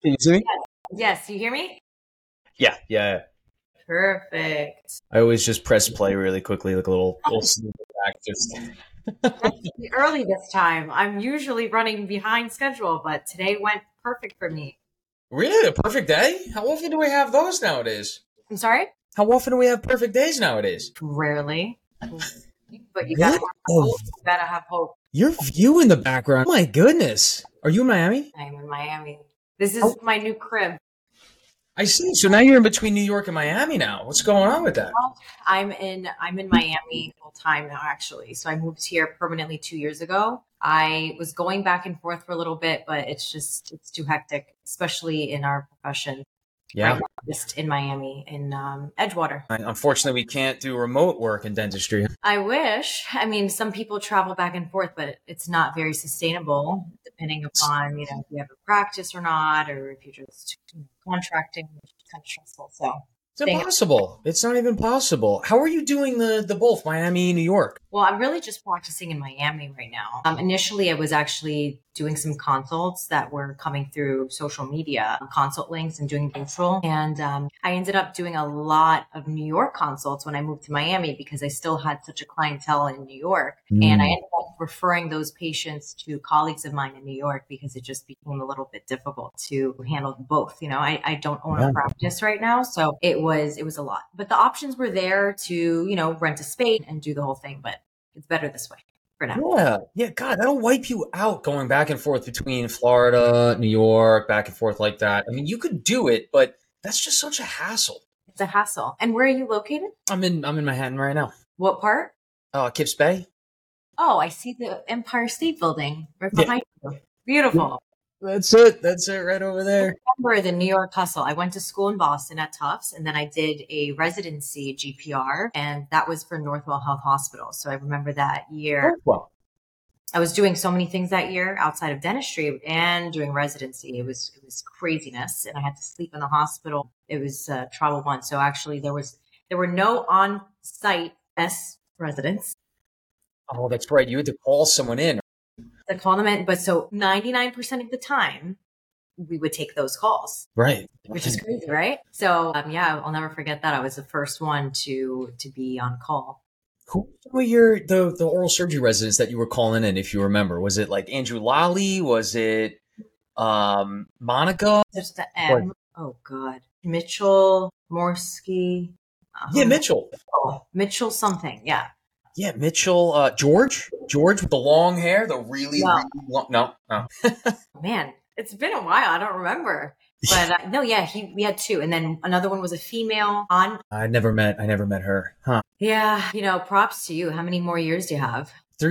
Can you see me? Yes. Yes, you hear me? Yeah. Perfect. I always just press play really quickly, like a little sneak back. Just That's early this time. I'm usually running behind schedule, but today went perfect for me. really a perfect day. How often do we have those nowadays? I'm sorry? How often do we have perfect days nowadays? Rarely. But you gotta What? have Oh, hope. You gotta have hope. your view in the background. Oh my goodness. Are you in Miami? I'm in Miami. This Oh, is my new crib. I see. So now you're in between New York and Miami now. What's going on with that? Well, I'm in Miami full time now actually. So I moved here permanently 2 years ago. I was going back and forth for a little bit, but it's too hectic, especially in our profession right Yeah. now, just in Miami, in Edgewater. Unfortunately, we can't do remote work in dentistry. I wish. I mean, some people travel back and forth, but it's not very sustainable depending upon, if you have a practice or not, or if you're just contracting, which is kind of stressful. So It's staying. impossible. It's not even possible. How are you doing the both Miami, New York? Well, I'm really just practicing in Miami right now. Initially, I was actually doing some consults that were coming through social media, consult links and doing virtual. And I ended up doing a lot of New York consults when I moved to Miami because I still had such a clientele in New York. And I ended up referring those patients to colleagues of mine in New York because it just became a little bit difficult to handle both. I don't own a practice right now. So it was a lot. But the options were there to, rent a space and do the whole thing. But it's better this way for now. Yeah. God, that'll wipe you out going back and forth between Florida, New York, back and forth like that. I mean, you could do it, but that's just such a hassle. It's a hassle. And where are you located? I'm in Manhattan right now. What part? Kips Bay. Oh, I see the Empire State Building right Yeah, behind you. Beautiful. that's it. That's it right over I there. remember the New York hustle. I went to school in Boston at Tufts, and then I did a residency GPR, and that was for Northwell Health Hospital. So I remember that year. Oh, well, I was doing so many things that year outside of dentistry and doing residency. It was craziness, and I had to sleep in the hospital. It was travel one. So actually, there were no on site S residents oh, that's right. You had to call someone in. to call them in, but so 99% of the time we would take those calls, Right. which is crazy, right? So yeah, I'll never forget that. I was the first one to be on call. Who were the oral surgery residents that you were calling in, if you remember? Was it like Andrew Lally? Was it Monica? There's the What? M. Oh God, Mitchell Morsky. Yeah, Mitchell. Mitchell something. Yeah. Yeah, Mitchell. George with the long hair, the really, No, really long. No. man, it's been a while. I don't remember. But no, yeah, we had two, and then another one was a female on. I never met her. Huh. Yeah, props to you. How many more years do you have?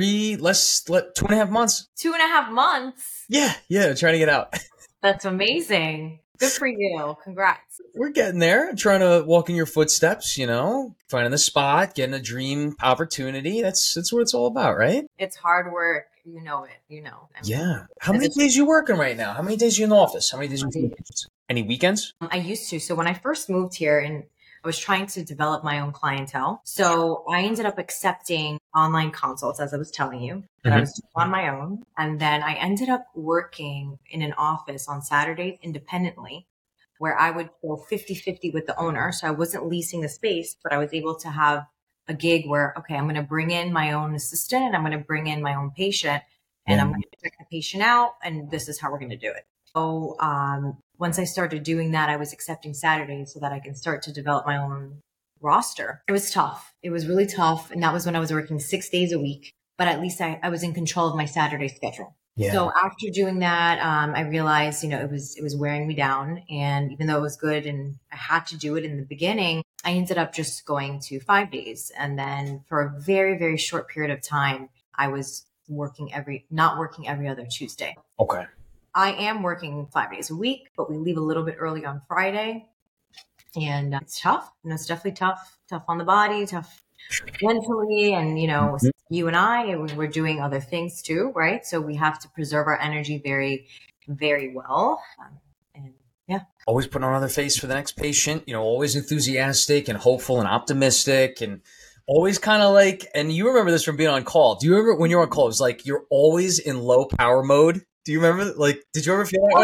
2.5 months. 2.5 months. Yeah, trying to get out. That's amazing. Good for you. Congrats. We're getting there. Trying to walk in your footsteps, finding the spot, getting a dream opportunity. That's what it's all about, right? It's hard work. You know it. I mean, Yeah. How many days you working right now? How many days you in the office? How many days you any weekends? I used to. So when I first moved here and I was trying to develop my own clientele. So I ended up accepting online consults, as I was telling you, that I was doing on my own. And then I ended up working in an office on Saturdays independently, where I would go 50-50 with the owner. So I wasn't leasing the space, but I was able to have a gig where, okay, I'm going to bring in my own assistant and I'm going to bring in my own patient and I'm going to check the patient out. And this is how we're going to do it. So once I started doing that, I was accepting Saturdays so that I can start to develop my own roster. It was tough. It was really tough. And that was when I was working 6 days a week, but at least I was in control of my Saturday schedule. Yeah. So after doing that, I realized, it was wearing me down. And even though it was good and I had to do it in the beginning, I ended up just going to 5 days. And then for a very, very short period of time, I was not working every other Tuesday. Okay. I am working 5 days a week, but we leave a little bit early on Friday. And it's tough. It's definitely tough on the body, tough mentally. And, you and I, we're doing other things too, right? So we have to preserve our energy very, very well. And yeah. Always putting on another face for the next patient, always enthusiastic and hopeful and optimistic and always kind of like, and you remember this from being on call. Do you remember when you're on call, it was like you're always in low power mode? Do you remember? Like, did you ever feel that way?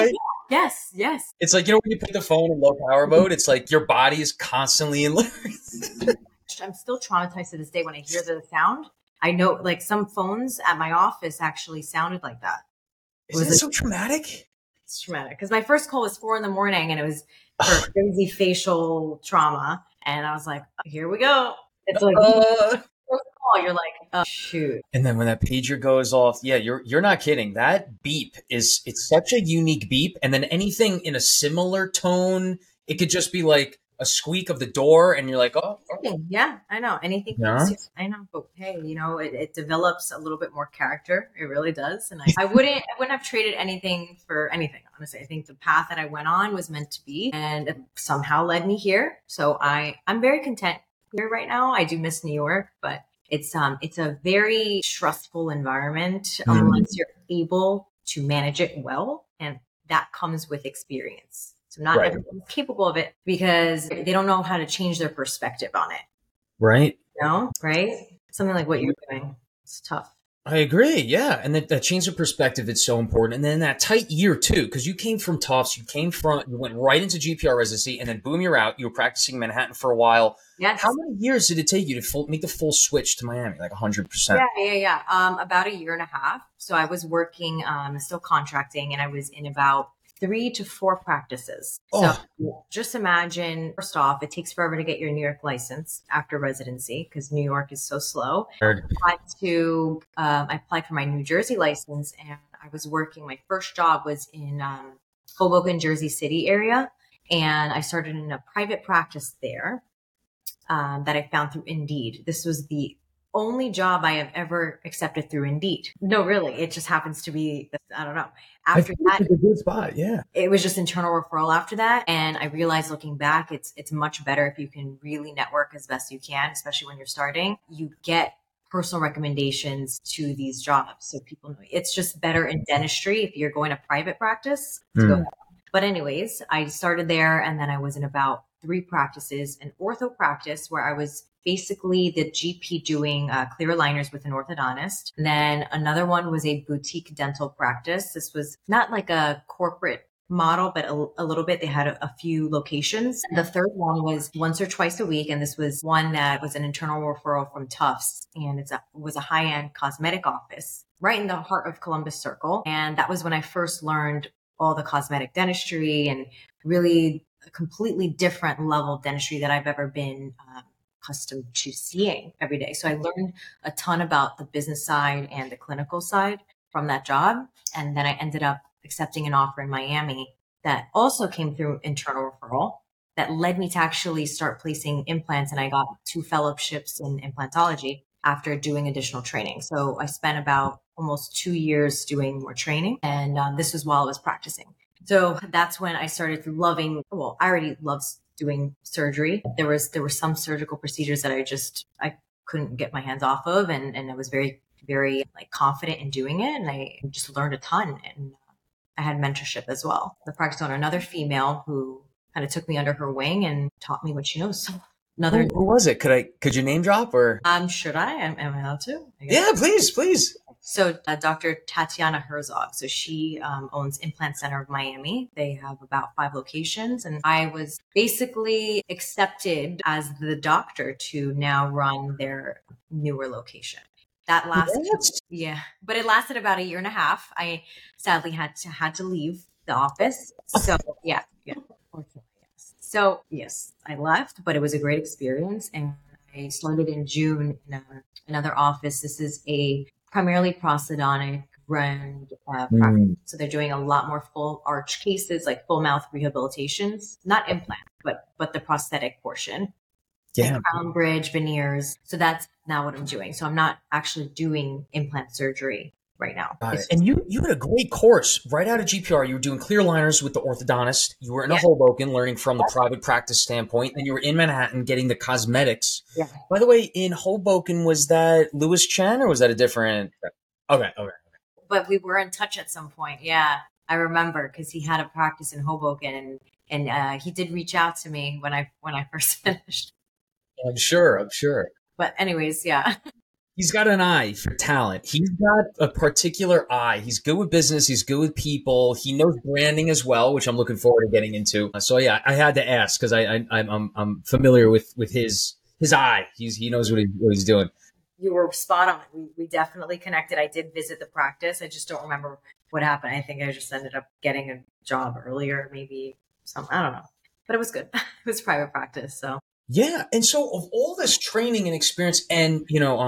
Yes, yes. It's like, when you put the phone in low power mode, it's like your body is constantly in. I'm still traumatized to this day when I hear the sound. I know like some phones at my office actually sounded like that. Isn't it so traumatic? It's traumatic because my first call was 4 a.m. and it was for crazy facial trauma. And I was like, here we go. It's like, first call, you're like, oh, shoot. And then when that pager goes off, yeah, you're not kidding. That beep it's such a unique beep. And then anything in a similar tone, it could just be like a squeak of the door, and you're like, oh. Yeah, I know. Anything. Yeah. I know, but hey, it develops a little bit more character. It really does, and I wouldn't have traded anything for anything. Honestly, I think the path that I went on was meant to be, and it somehow led me here. So I'm very content here right now. I do miss New York, but it's a very stressful environment unless you're able to manage it well, and that comes with experience. So not everyone's capable of it because they don't know how to change their perspective on it. Right. Right? Something like what you're doing. It's tough. I agree. Yeah. And that change of perspective is so important. And then that tight year too, because you came from Tufts, you went right into GPR residency, and then boom, you're out. You were practicing in Manhattan for a while. Yes. How many years did it take you to make the full switch to Miami? Like 100%? Yeah. About a year and a half. So I was working, still contracting, and I was in about 3 to 4 practices. So just imagine, first off, it takes forever to get your New York license after residency because New York is so slow. I applied for my New Jersey license, and I was working. My first job was in Hoboken, Jersey City area. And I started in a private practice there that I found through Indeed. This was the only job I have ever accepted through Indeed. No, really. It just happens to be, I don't know. After that, it's a good spot. Yeah. It was just internal referral after that. And I realized looking back, it's much better if you can really network as best you can, especially when you're starting. You get personal recommendations to these jobs. So people know it's just better in dentistry if you're going to private practice. But anyways, I started there, and then I was in about 3 practices, an ortho practice where I was basically the GP doing clear aligners with an orthodontist. And then another one was a boutique dental practice. This was not like a corporate model, but a little bit. They had a few locations. The third one was once or twice a week. And this was one that was an internal referral from Tufts. And it was a high-end cosmetic office right in the heart of Columbus Circle. And that was when I first learned all the cosmetic dentistry and really a completely different level of dentistry that I've ever been accustomed to seeing every day. So I learned a ton about the business side and the clinical side from that job. And then I ended up accepting an offer in Miami that also came through internal referral that led me to actually start placing implants. And I got 2 fellowships in implantology after doing additional training. So I spent about almost 2 years doing more training. And this was while I was practicing. So that's when I started loving, I already loved doing surgery. There were some surgical procedures that I couldn't get my hands off of. And I was very, very like confident in doing it. And I just learned a ton. And I had mentorship as well. The practice owner, another female who kind of took me under her wing and taught me what she knows. So who was it? Could you name drop or? Should I? Am I allowed to? Yeah, please. So Dr. Tatiana Herzog. So she owns Implant Center of Miami. They have about 5 locations. And I was basically accepted as the doctor to now run their newer location. That lasted, but it lasted about a year and a half. I sadly had to leave the office. So yeah. So yes, I left, but it was a great experience. And I started in June in another office. This is a primarily prosthodontic run practice. So they're doing a lot more full arch cases, like full mouth rehabilitations, not implant, but the prosthetic portion. Yeah. Like crown bridge, veneers. So that's now what I'm doing. So I'm not actually doing implant surgery right now. And you had a great course right out of GPR. You were doing clear aligners with the orthodontist. You were in Hoboken learning from the private practice standpoint. And you were in Manhattan getting the cosmetics. Yeah. By the way, in Hoboken, was that Louis Chen or was that a different? Okay. But we were in touch at some point. Yeah. I remember because he had a practice in Hoboken and he did reach out to me when I first finished. I'm sure. But anyways, yeah. He's got an eye for talent. He's got a particular eye. He's good with business. He's good with people. He knows branding as well, which I'm looking forward to getting into. So yeah, I had to ask because I'm familiar with his eye. He knows what he's doing. You were spot on. We definitely connected. I did visit the practice. I just don't remember what happened. I think I just ended up getting a job earlier, maybe something. I don't know, but it was good. It was private practice, so. Yeah. And so of all this training and experience and,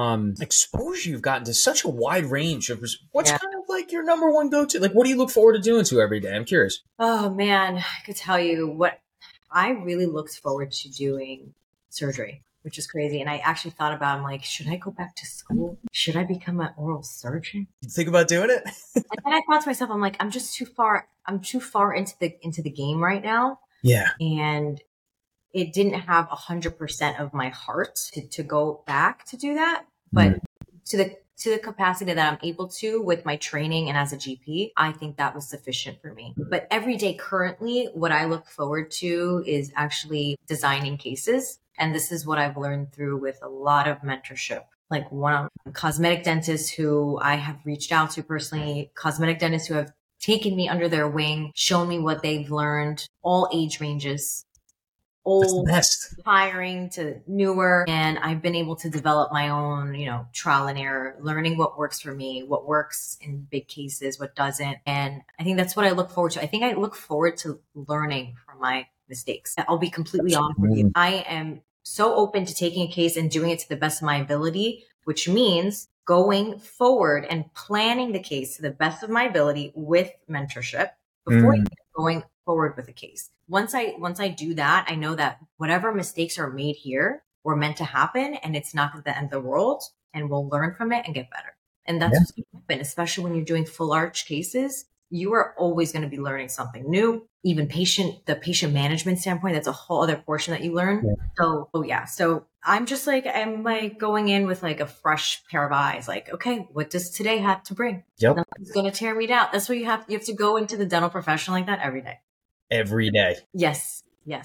exposure you've gotten to such a wide range of, what's kind of like your number one go-to? Like, what do you look forward to doing to every day? I'm curious. Oh man, I could tell you what I really looked forward to doing surgery, which is crazy. And I actually thought about, I'm like, should I go back to school? Should I become an oral surgeon? You think about doing it? And then I thought to myself, I'm like, I'm too far into the game right now. Yeah. And it didn't have 100% of my heart to go back to do that. But to the capacity that I'm able to with my training and as a GP, I think that was sufficient for me. But every day currently, what I look forward to is actually designing cases. And this is what I've learned through with a lot of mentorship. Like one cosmetic dentists who I have reached out to personally, cosmetic dentists who have taken me under their wing, shown me what they've learned, all age ranges. Old, hiring to newer, and I've been able to develop my own, trial and error, learning what works for me, what works in big cases, what doesn't. And I think that's what I look forward to. I think I look forward to learning from my mistakes. I'll be completely honest with you. I am so open to taking a case and doing it to the best of my ability, which means going forward and planning the case to the best of my ability with mentorship before going forward with a case. Once I do that, I know that whatever mistakes are made here were meant to happen and it's not the end of the world, and we'll learn from it and get better. And that's what's going to happen, especially when you're doing full arch cases. You are always going to be learning something new. Even the patient management standpoint, that's a whole other portion that you learn. Yeah. So I'm going in with like a fresh pair of eyes. Like, okay, what does today have to bring? Nothing's going to tear me down. That's what you have to go into the dental profession like that every day. Every day. Yes.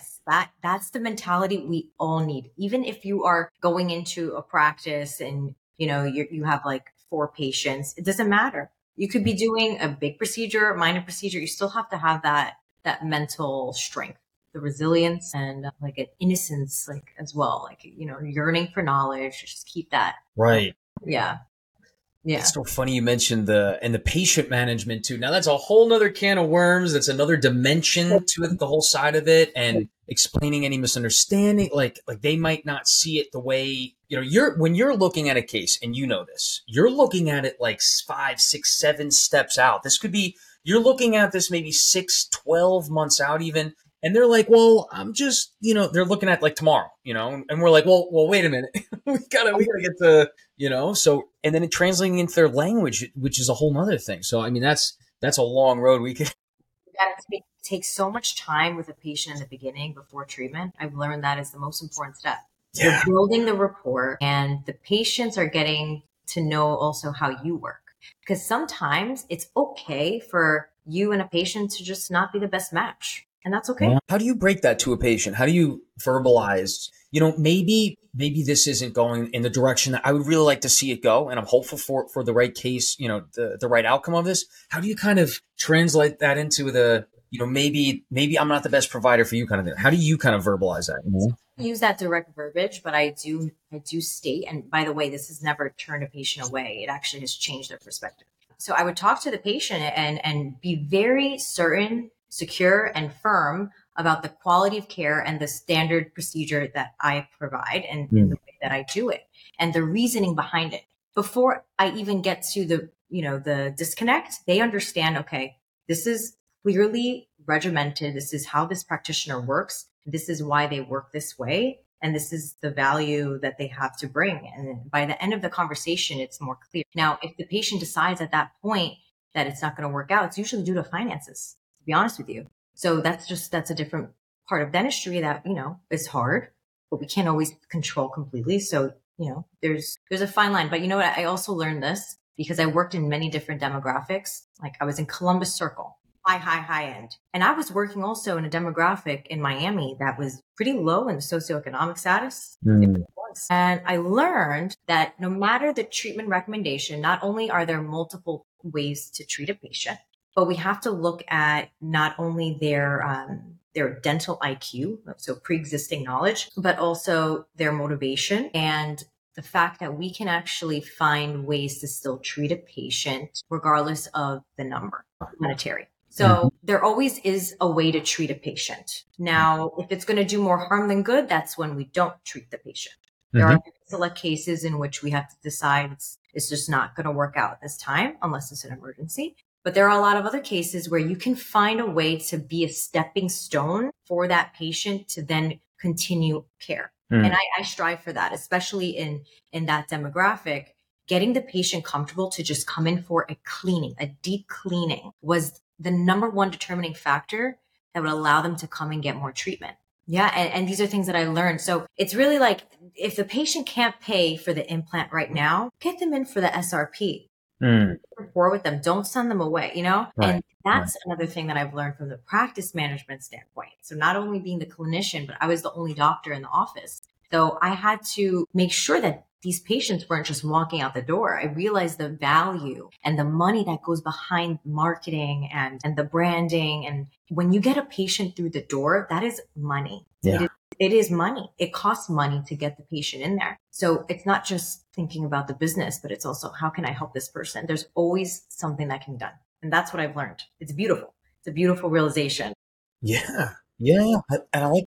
That's the mentality we all need. Even if you are going into a practice and, you have like 4 patients, it doesn't matter. You could be doing a big procedure, minor procedure. You still have to have that mental strength, the resilience, and like an innocence, like as well, like, yearning for knowledge. Just keep that. Right. Yeah. Yeah. It's so funny you mentioned the patient management too. Now that's a whole nother can of worms. That's another dimension to it, the whole side of it, and explaining any misunderstanding. Like they might not see it the way, when you're looking at a case, and this, you're looking at it like 5, 6, 7 steps out. This could be, you're looking at this maybe 6, 12 months out even. And they're like, well, I'm just, they're looking at like tomorrow, and we're like, well, wait a minute. we gotta get to, so, and then it translating into their language, which is a whole nother thing. So, I mean, that's a long road we could. It takes so much time with a patient in the beginning before treatment. I've learned that is the most important step. Yeah. You're building the rapport, and the patients are getting to know also how you work. Because sometimes it's okay for you and a patient to just not be the best match. And that's okay. How do you break that to a patient? How do you verbalize, maybe this isn't going in the direction that I would really like to see it go, and I'm hopeful for the right case, the right outcome of this. How do you kind of translate that into the, maybe I'm not the best provider for you kind of thing? How do you kind of verbalize that? I use that direct verbiage, but I do state, and by the way, this has never turned a patient away. It actually has changed their perspective. So I would talk to the patient and be very certain, secure, and firm about the quality of care and the standard procedure that I provide and the way that I do it and the reasoning behind it. Before I even get to the disconnect, they understand, okay, this is clearly regimented. This is how this practitioner works. This is why they work this way. And this is the value that they have to bring. And by the end of the conversation, it's more clear. Now, if the patient decides at that point that it's not going to work out, it's usually due to finances, to be honest with you. So that's a different part of dentistry that, is hard, but we can't always control completely. So, there's a fine line. But you know what? I also learned this because I worked in many different demographics. Like I was in Columbus Circle, high end. And I was working also in a demographic in Miami that was pretty low in the socioeconomic status. It was skills. And I learned that no matter the treatment recommendation, not only are there multiple ways to treat a patient, but we have to look at not only their dental IQ, so pre-existing knowledge, but also their motivation and the fact that we can actually find ways to still treat a patient regardless of the number, monetary. So there always is a way to treat a patient. Now, if it's going to do more harm than good, that's when we don't treat the patient. There are select cases in which we have to decide it's just not going to work out this time unless it's an emergency. But there are a lot of other cases where you can find a way to be a stepping stone for that patient to then continue care. And I strive for that, especially in that demographic. Getting the patient comfortable to just come in for a deep cleaning was the number one determining factor that would allow them to come and get more treatment. Yeah. And these are things that I learned. So it's really like, if the patient can't pay for the implant right now, get them in for the SRP. Rapport with them. Don't send them away, Right. And that's another thing that I've learned from the practice management standpoint. So not only being the clinician, but I was the only doctor in the office. So I had to make sure that these patients weren't just walking out the door. I realized the value and the money that goes behind marketing and the branding. And when you get a patient through the door, that is money. Yeah. It is money. It costs money to get the patient in there. So it's not just thinking about the business, but it's also, how can I help this person? There's always something that can be done. And that's what I've learned. It's beautiful. It's a beautiful realization. Yeah. And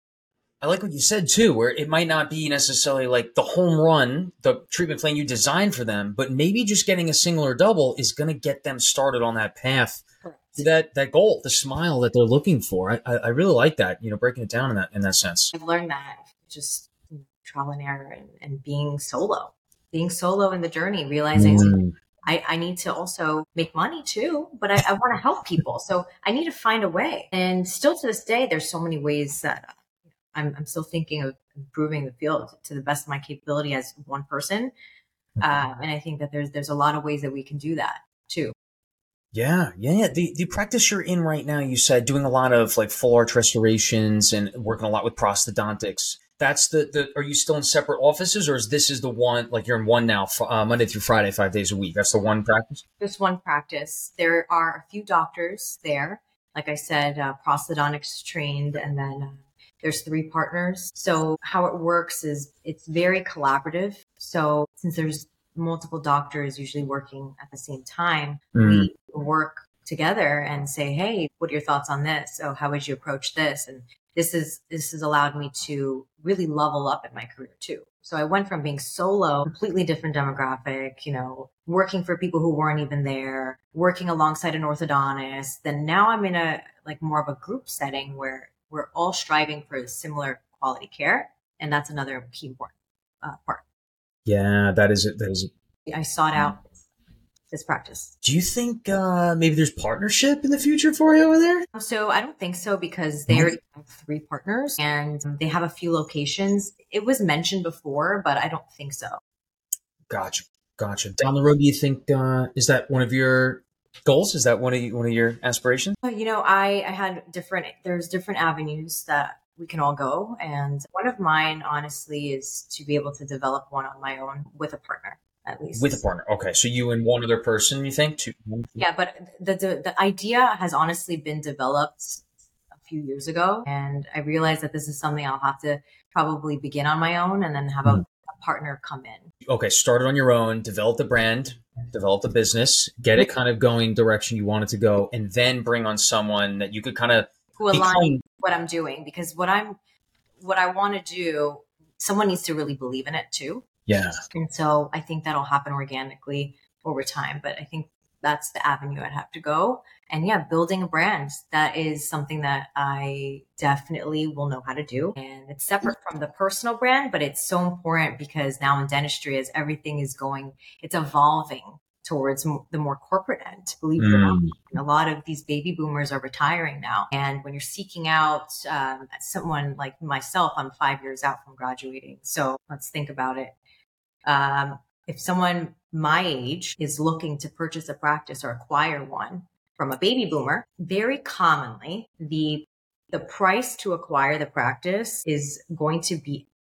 I like what you said too, where it might not be necessarily like the home run, the treatment plan you designed for them, but maybe just getting a single or double is going to get them started on that path. That goal, the smile that they're looking for. I really like that, breaking it down in that sense. I've learned that just trial and error and being solo in the journey, realizing I need to also make money too, but I want to help people. So I need to find a way. And still to this day, there's so many ways that I'm still thinking of improving the field to the best of my capability as one person. And I think that there's a lot of ways that we can do that too. Yeah. The practice you're in right now, you said doing a lot of like full arch restorations and working a lot with prosthodontics. That's are you still in separate offices, or is the one, like you're in one now, Monday through Friday, 5 days a week? That's the one practice? Just one practice. There are a few doctors there. Like I said, prosthodontics trained, and then there's 3 partners. So how it works is it's very collaborative. So since there's multiple doctors usually working at the same time, we work together and say, hey, what are your thoughts on this? Oh, how would you approach this? And this has allowed me to really level up in my career too. So I went from being solo, completely different demographic, working for people who weren't even there, working alongside an orthodontist. Then now I'm in a more of a group setting where we're all striving for similar quality care. And that's another key important part. Yeah, that is it. I sought out this practice. Do you think maybe there's partnership in the future for you over there? So I don't think so, because they already have 3 partners and they have a few locations. It was mentioned before, but I don't think so. Gotcha. Down the road, do you think, is that one of your goals? Is that one of your aspirations? I had there's different avenues that we can all go. And one of mine, honestly, is to be able to develop one on my own with a partner, at least. With a partner. Okay. So you and one other person, you think? Yeah, but the idea has honestly been developed a few years ago. And I realized that this is something I'll have to probably begin on my own and then have a partner come in. Okay. Start it on your own, develop the brand, develop the business, get it kind of going direction you want it to go, and then bring on someone that you could kind of who align what I'm doing, because what I want to do, someone needs to really believe in it too. Yeah. And so I think that'll happen organically over time, but I think that's the avenue I'd have to go. And yeah, building a brand, that is something that I definitely will know how to do. And it's separate from the personal brand, but it's so important because now in dentistry, as everything is going, it's evolving towards the more corporate end, believe it or not. A lot of these baby boomers are retiring now. And when you're seeking out someone like myself, I'm 5 years out from graduating. So let's think about it. If someone my age is looking to purchase a practice or acquire one from a baby boomer, very commonly the price to acquire the practice is going to be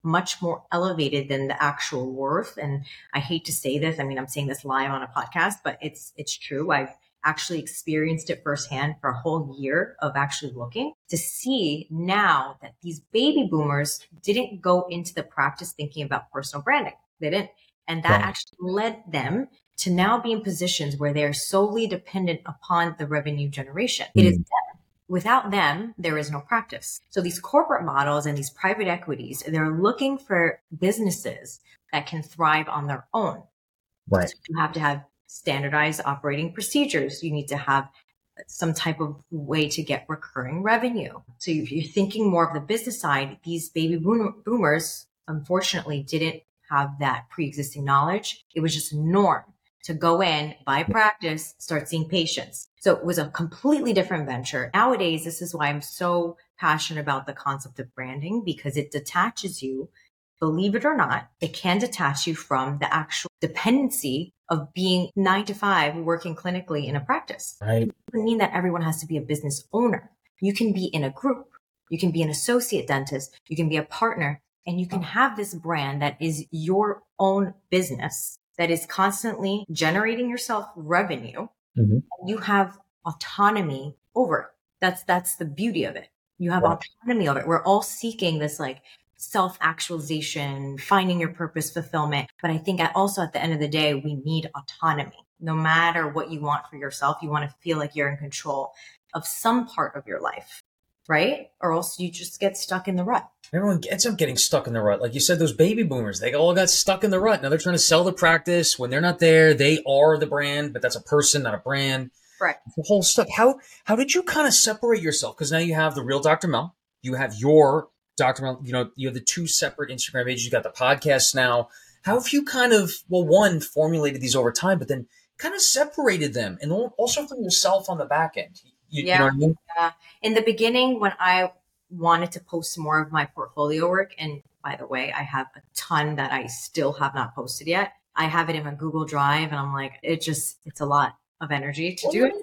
much more elevated than the actual worth. And I hate to say this. I mean, I'm saying this live on a podcast, but it's true. I've actually experienced it firsthand for a whole year of actually looking to see now that these baby boomers didn't go into the practice thinking about personal branding. They didn't. And that actually led them to now be in positions where they're solely dependent upon the revenue generation. It is them. Without them, there is no practice. So these corporate models and these private equities, they're looking for businesses that can thrive on their own. Right. So you have to have standardized operating procedures. You need to have some type of way to get recurring revenue. So if you're thinking more of the business side, these baby boomers, unfortunately, didn't have that pre-existing knowledge. It was just a norm to go in, buy practice, start seeing patients. So it was a completely different venture. Nowadays, this is why I'm so passionate about the concept of branding, because it detaches you, believe it or not, it can detach you from the actual dependency of being 9 to 5 working clinically in a practice. Right. It doesn't mean that everyone has to be a business owner. You can be in a group. You can be an associate dentist. You can be a partner, and you can have this brand that is your own business that is constantly generating yourself revenue. You have autonomy over it. That's the beauty of it. You have autonomy of it. We're all seeking this like self-actualization, finding your purpose, fulfillment. But I think also at the end of the day, we need autonomy. No matter what you want for yourself, you want to feel like you're in control of some part of your life, right? Or else you just get stuck in the rut. Everyone ends up getting stuck in the rut. Like you said, those baby boomers, they all got stuck in the rut. Now they're trying to sell the practice. When they're not there, they are the brand, but that's a person, not a brand. Right. The whole stuff. How did you kind of separate yourself? Because now you have the real Dr. Mel. You have your Dr. Mel. You know, you have the two separate Instagram pages. You got the podcast now. How have you kind of, well, one, formulated these over time, but then kind of separated them, and also from yourself on the back end? You know what I mean? In the beginning, when I wanted to post more of my portfolio work, and by the way, I have a ton that I still have not posted yet. I have it in my Google Drive, and I'm like, it's a lot of energy to do it.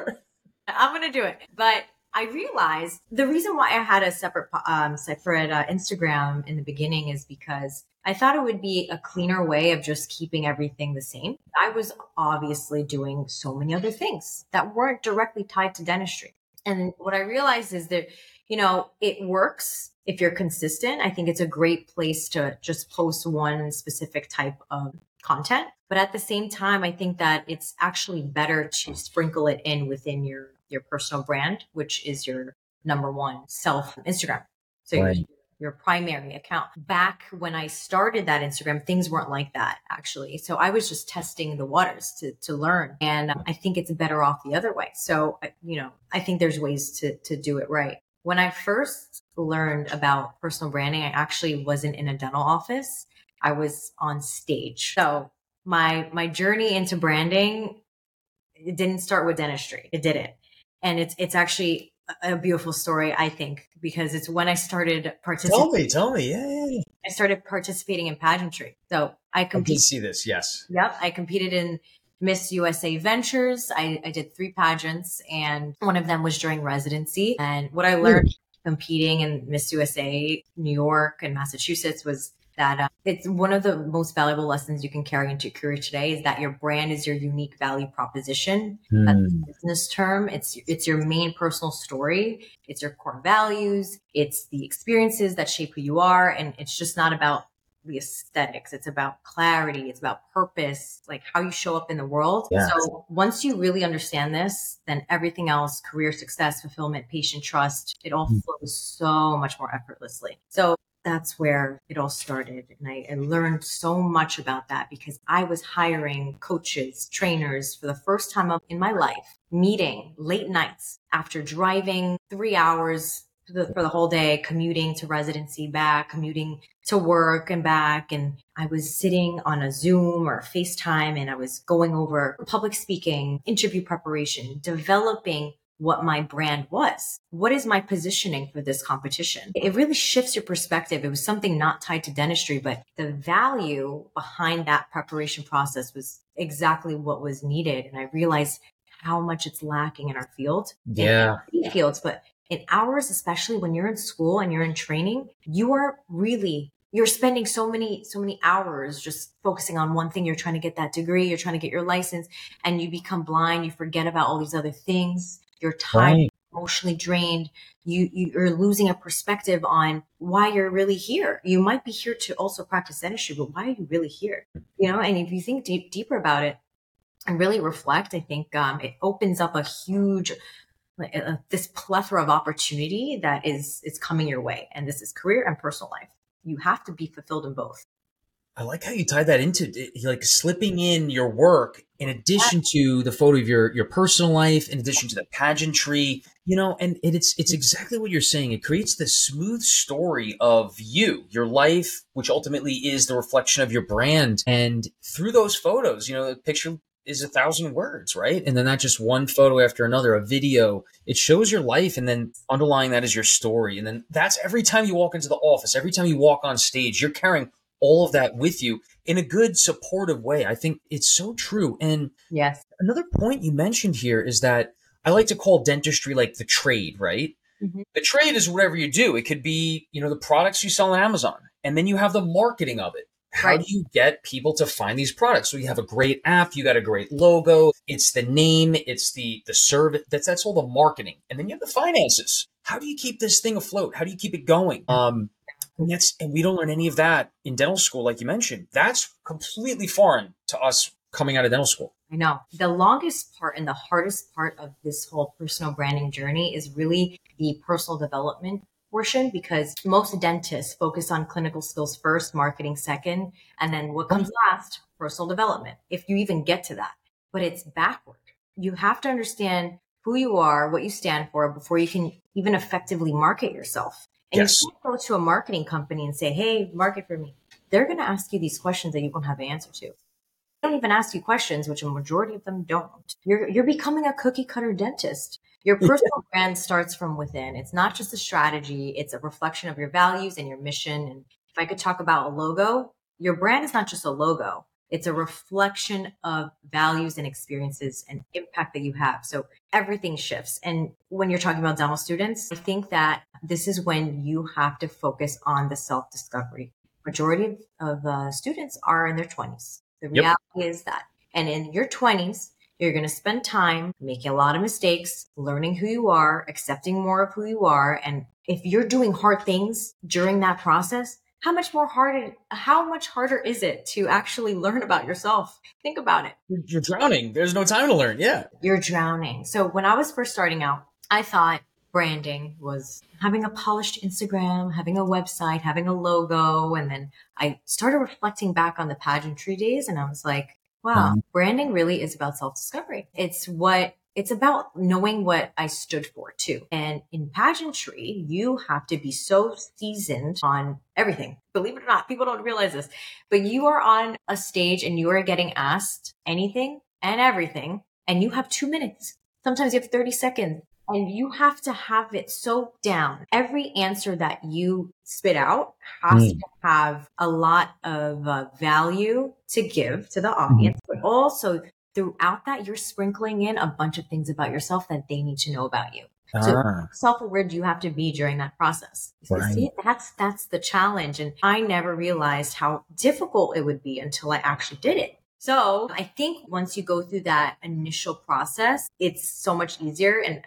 I'm going to do it. But I realized the reason why I had a separate Instagram in the beginning is because I thought it would be a cleaner way of just keeping everything the same. I was obviously doing so many other things that weren't directly tied to dentistry. And what I realized is that, you know, it works if you're consistent. I think it's a great place to just post one specific type of content. But at the same time, I think that it's actually better to sprinkle it in within your personal brand, which is your number one self Instagram. So your primary account. Back when I started that Instagram, things weren't like that actually. So I was just testing the waters to learn. And I think it's better off the other way. So, you know, I think there's ways to do it right. When I first learned about personal branding, I actually wasn't in a dental office. I was on stage. So my journey into branding, it didn't start with dentistry. It didn't. And it's actually a beautiful story, I think, because it's when I started participating. Tell me. Yeah. I started participating in pageantry. So I did see this. Yes. Yep. I competed in Miss USA Ventures. I did 3 pageants, and one of them was during residency. And what I learned competing in Miss USA, New York and Massachusetts was that it's one of the most valuable lessons you can carry into your career today is that your brand is your unique value proposition. That's a business term. It's your main personal story. It's your core values. It's the experiences that shape who you are. And it's just not about the aesthetics. It's about clarity. It's about purpose, like how you show up in the world. Yeah. So once you really understand this, then everything else, career success, fulfillment, patient trust, it all flows so much more effortlessly. So that's where it all started. And I learned so much about that because I was hiring coaches, trainers for the first time in my life, meeting late nights after driving 3 hours for the whole day, commuting to residency back, commuting to work and back. And I was sitting on a Zoom or a FaceTime and I was going over public speaking, interview preparation, developing what my brand was. What is my positioning for this competition? It really shifts your perspective. It was something not tied to dentistry, but the value behind that preparation process was exactly what was needed. And I realized how much it's lacking in our field. Yeah. In fields, but in ours, especially when you're in school and you're in training, you are really you're spending so many hours just focusing on one thing. You're trying to get that degree, you're trying to get your license, and you become blind. You forget about all these other things. You're tired, Right. emotionally drained. You're losing a perspective on why you're really here. You might be here to also practice dentistry, but why are you really here? And if you think deeper about it and really reflect, I think it opens up a huge this plethora of opportunity that is coming your way. And this is career and personal life. You have to be fulfilled in both. I like how you tie that into like slipping in your work in addition to the photo of your personal life, in addition to the pageantry, and it's exactly what you're saying. It creates this smooth story of your life, which ultimately is the reflection of your brand. And through those photos, the picture is 1,000 words, right? And then not just one photo after another, a video. It shows your life, and then underlying that is your story. And then that's every time you walk into the office, every time you walk on stage, you're carrying all of that with you in a good, supportive way. I think it's so true. And yes, another point you mentioned here is that I like to call dentistry like the trade, right? mm-hmm. The trade is whatever you do. It could be, the products you sell on Amazon, and then you have the marketing of it. How do you get people to find these products? So you have a great app, you got a great logo, it's the name, it's the service. That's all the marketing. And then you have the finances. How do you keep this thing afloat? How do you keep it going? And we don't learn any of that in dental school, like you mentioned. That's completely foreign to us coming out of dental school. I know. The longest part and the hardest part of this whole personal branding journey is really the personal development portion, because most dentists focus on clinical skills first, marketing second, and then what comes last, personal development, if you even get to that. But it's backward. You have to understand who you are, what you stand for before you can even effectively market yourself. And Yes. you can't go to a marketing company and say, hey, market for me. They're going to ask you these questions that you won't have the answer to. They don't even ask you questions, which a majority of them don't. You're becoming a cookie cutter dentist. Your personal brand starts from within. It's not just a strategy. It's a reflection of your values and your mission. And if I could talk about a logo, your brand is not just a logo. It's a reflection of values and experiences and impact that you have. So everything shifts. And when you're talking about dental students, I think that this is when you have to focus on the self-discovery. Majority of students are in their 20s. The reality is that. And in your 20s, you're going to spend time making a lot of mistakes, learning who you are, accepting more of who you are. And if you're doing hard things during that process, how much harder is it to actually learn about yourself? Think about it. You're drowning. There's no time to learn. Yeah. You're drowning. So when I was first starting out, I thought branding was having a polished Instagram, having a website, having a logo. And then I started reflecting back on the pageantry days, and I was like, wow, branding really is about self-discovery. It's about knowing what I stood for too. And in pageantry, you have to be so seasoned on everything. Believe it or not, people don't realize this, but you are on a stage and you are getting asked anything and everything, and you have 2 minutes. Sometimes you have 30 seconds. And you have to have it so down. Every answer that you spit out has to have a lot of value to give to the audience, but also throughout that, you're sprinkling in a bunch of things about yourself that they need to know about you. So self-aware you have to be during that process. Right. See, that's the challenge. And I never realized how difficult it would be until I actually did it. So I think once you go through that initial process, it's so much easier. And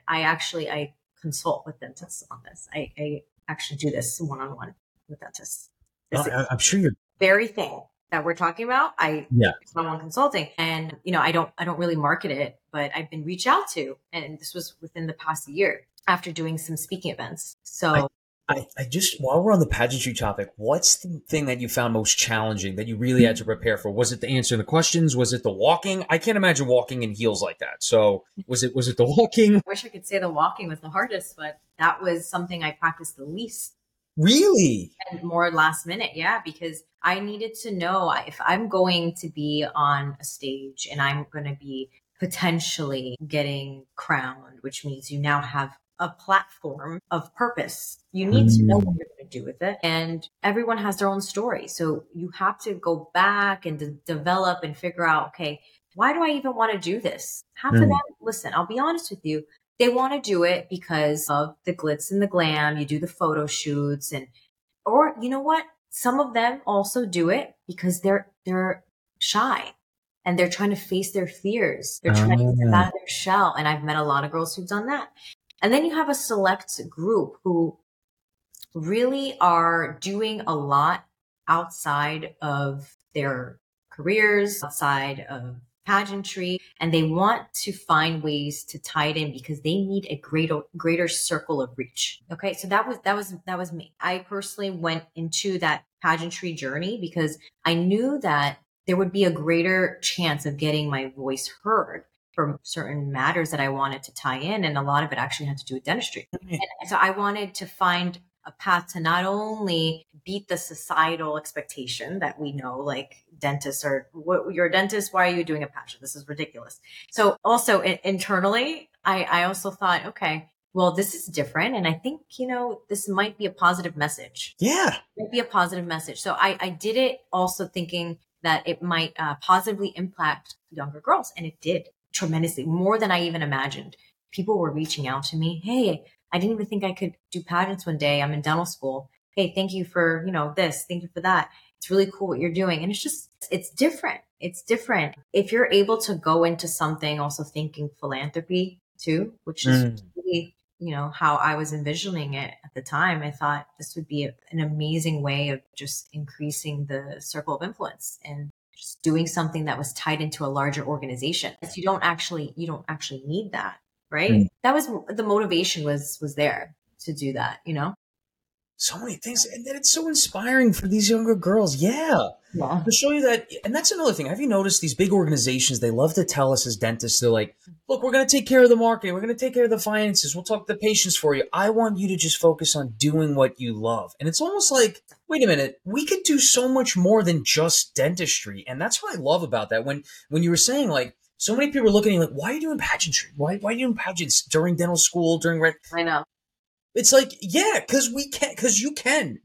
I consult with dentists on this. I actually do this one-on-one with dentists. I'm sure you're very thing that we're talking about. It's one-on-one consulting, and I don't really market it, but I've been reached out to, and this was within the past year after doing some speaking events. So I just, while we're on the pageantry topic, what's the thing that you found most challenging that you really had to prepare for? Was it the answering the questions? Was it the walking? I can't imagine walking in heels like that. So was it the walking? I wish I could say the walking was the hardest, but that was something I practiced the least. Really? And more last minute. Yeah. Because I needed to know if I'm going to be on a stage and I'm going to be potentially getting crowned, which means you now have a platform of purpose. You need to know what you're going to do with it. And everyone has their own story. So you have to go back and develop and figure out, okay, why do I even want to do this? Half of them, listen, I'll be honest with you. They want to do it because of the glitz and the glam. You do the photo shoots or you know what? Some of them also do it because they're shy and they're trying to face their fears. They're trying to step out of their shell. And I've met a lot of girls who've done that. And then you have a select group who really are doing a lot outside of their careers, outside of pageantry, and they want to find ways to tie it in because they need a greater circle of reach. Okay. So that was me. I personally went into that pageantry journey because I knew that there would be a greater chance of getting my voice heard for certain matters that I wanted to tie in. And a lot of it actually had to do with dentistry. And so I wanted to find a path to not only beat the societal expectation that we know, like dentists are, what, you're a dentist, why are you doing a pageant? This is ridiculous. So also internally, I also thought, okay, well, this is different. And I think, this might be a positive message. Yeah. It might be a positive message. So I did it also thinking that it might positively impact younger girls. And it did tremendously, more than I even imagined. People were reaching out to me. Hey, I didn't even think I could do pageants one day. I'm in dental school. Hey, thank you for, this. Thank you for that. It's really cool what you're doing. And it's different. It's different. If you're able to go into something also thinking philanthropy too, which is really, how I was envisioning it at the time. I thought this would be an amazing way of just increasing the circle of influence and just doing something that was tied into a larger organization. You don't actually need that. Right. That was the motivation was there to do that, So many things. And then it's so inspiring for these younger girls. Yeah. To show you that. And that's another thing. Have you noticed these big organizations, they love to tell us as dentists, they're like, look, we're going to take care of the marketing. We're going to take care of the finances. We'll talk to the patients for you. I want you to just focus on doing what you love. And it's almost like, wait a minute, we could do so much more than just dentistry. And that's what I love about that. When you were saying like, so many people are looking at you like, why are you doing pageantry? Why are you doing pageants during dental school, I know. It's like, yeah, because you can,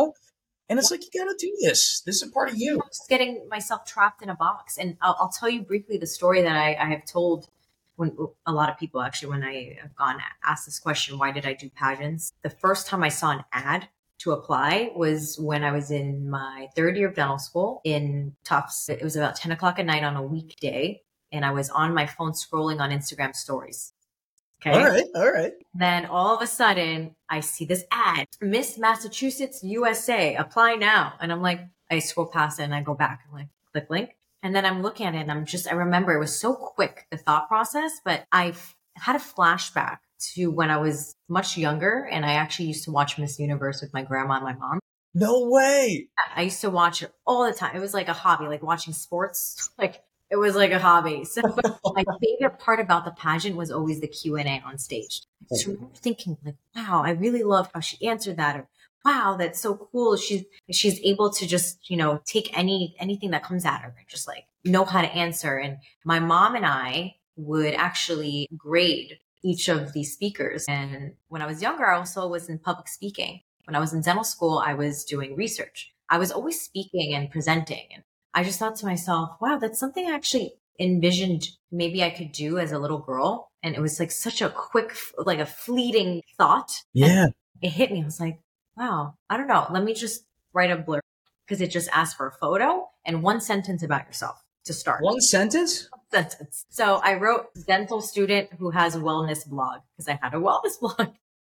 And it's like, you got to do this. This is a part of you. I'm just getting myself trapped in a box. And I'll tell you briefly the story that I have told when a lot of people actually, when I have asked this question, why did I do pageants? The first time I saw an ad to apply was when I was in my third year of dental school in Tufts. It was about 10 o'clock at night on a weekday. And I was on my phone scrolling on Instagram stories. Okay. All right. Then all of a sudden I see this ad, Miss Massachusetts, USA, apply now. And I'm like, I scroll past it and I go back. I'm like, click link. And then I'm looking at it and I remember it was so quick, the thought process, but I had a flashback to when I was much younger. And I actually used to watch Miss Universe with my grandma and my mom. No way. I used to watch it all the time. It was like a hobby, like watching sports. It was like a hobby. So my favorite part about the pageant was always the Q&A on stage. I just remember thinking like, wow, I really love how she answered that. Or wow, that's so cool. She's able to just, take anything that comes at her and just like know how to answer. And my mom and I would actually grade each of these speakers. And when I was younger, I also was in public speaking. When I was in dental school, I was doing research. I was always speaking and presenting. And I just thought to myself, wow, that's something I actually envisioned maybe I could do as a little girl. And it was like such a quick, like a fleeting thought. Yeah. And it hit me. I was like, wow, I don't know. Let me just write a blurb because it just asks for a photo and one sentence about yourself to start. One sentence? One sentence. So I wrote dental student who has a wellness blog because I had a wellness blog.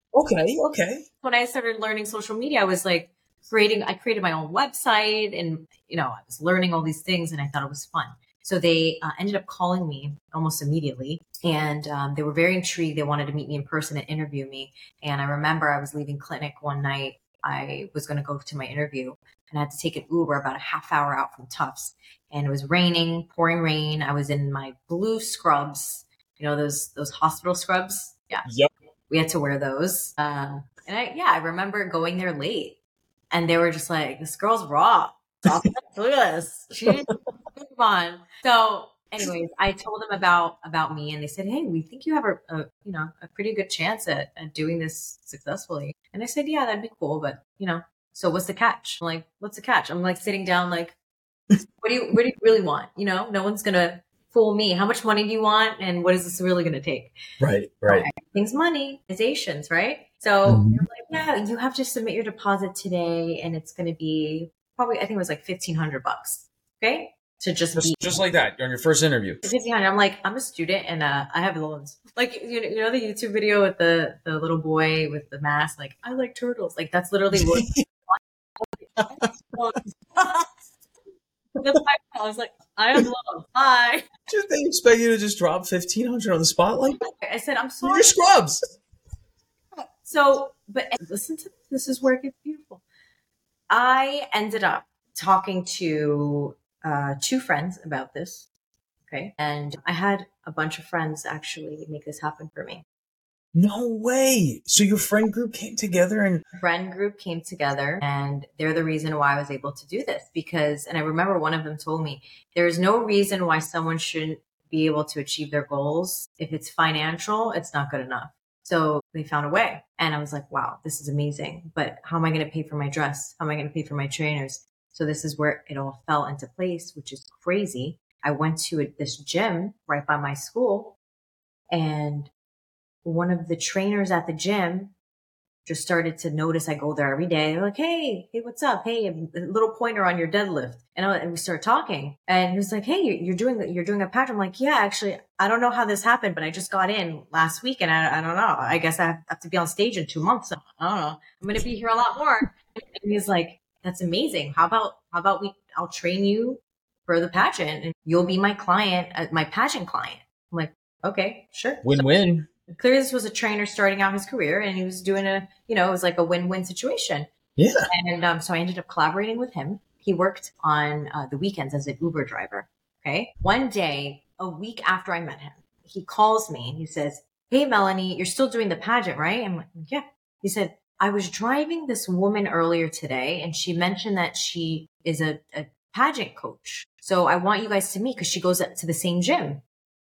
Okay. When I started learning social media, I was like, I created my own website and, I was learning all these things and I thought it was fun. So they ended up calling me almost immediately and they were very intrigued. They wanted to meet me in person and interview me. And I remember I was leaving clinic one night. I was going to go to my interview and I had to take an Uber about a half hour out from Tufts. And it was raining, pouring rain. I was in my blue scrubs, those hospital scrubs. Yeah. Yep. We had to wear those. And I remember going there late. And they were just like, this girl's raw. Look at this. Come on. So anyways, I told them about me and they said, hey, we think you have a pretty good chance at doing this successfully. And I said, yeah, that'd be cool. But, so what's the catch? I'm like, what's the catch? I'm like sitting down like, what do you really want? No one's going to fool me. How much money do you want? And what is this really going to take? Right. Things, money, organizations, right? So Mhm. they're like, yeah, you have to submit your deposit today, and it's going to be probably, I think it was like $1,500. Okay, to just be Just like that on your first interview. 1,500. I'm like, I'm a student and I have loans. Like you know the YouTube video with the little boy with the mask. Like I like turtles. Like that's literally what. That's why I was like, I have loans. Bye. Did they expect you to just drop 1,500 on the spotlight? I said, I'm You're sorry. scrubs. So, but listen to this is where it gets beautiful. I ended up talking to two friends about this. Okay. And I had a bunch of friends actually make this happen for me. No way. So your friend group came together and Friend group came together and they're the reason why I was able to do this because, and I remember one of them told me, there is no reason why someone shouldn't be able to achieve their goals. If it's financial, it's not good enough. So they found a way. And I was like, wow, this is amazing. But how am I going to pay for my dress? How am I going to pay for my trainers? So this is where it all fell into place, which is crazy. I went to this gym right by my school and one of the trainers at the gym just started to notice I go there every day. They're like, hey, what's up? Hey, a little pointer on your deadlift. And we started talking and he was like, hey, you're doing a patch. I'm like, yeah, actually, I don't know how this happened, but I just got in last week and I don't know. I guess I have to be on stage in 2 months. So I don't know. I'm going to be here a lot more. And he's like, that's amazing. How about I'll train you for the pageant and you'll be my client, my pageant client. I'm like, okay, sure. win-win. Clearly this was a trainer starting out his career and he was doing it was like a win-win situation. Yeah. And so I ended up collaborating with him. He worked on the weekends as an Uber driver. Okay. One day, a week after I met him, he calls me and he says, hey, Melanie, you're still doing the pageant, right? I'm like, yeah. He said, I was driving this woman earlier today and she mentioned that she is a pageant coach. So I want you guys to meet because she goes to the same gym.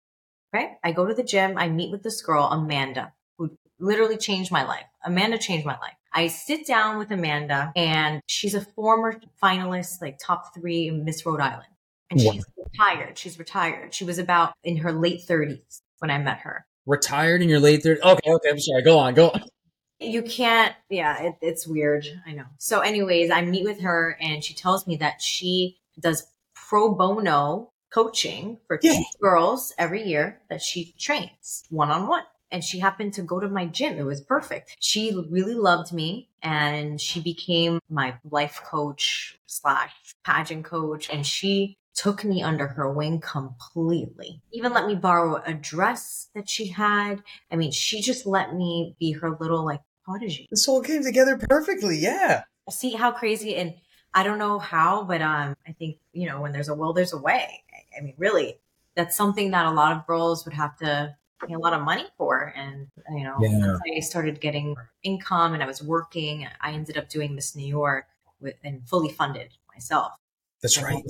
Okay. I go to the gym. I meet with this girl, Amanda, who literally changed my life. Amanda changed my life. I sit down with Amanda and she's a former finalist, like top 3 in Miss Rhode Island. And she's retired. She was about in her late 30s when I met her. Retired in your late 30s. Okay. I'm sorry. Go on. You can't. Yeah, it's weird. I know. So anyways, I meet with her and she tells me that she does pro bono coaching for 2 girls every year that she trains one-on-one. And she happened to go to my gym. It was perfect. She really loved me and she became my life coach / pageant coach. And she took me under her wing completely. Even let me borrow a dress that she had. I mean, she just let me be her little like protege. This all came together perfectly. Yeah. See how crazy, and I don't know how, but I think, when there's a will, there's a way. I mean, really, that's something that a lot of girls would have to pay a lot of money for. And, once I started getting income and I was working, I ended up doing Miss New York and fully funded myself. That's right.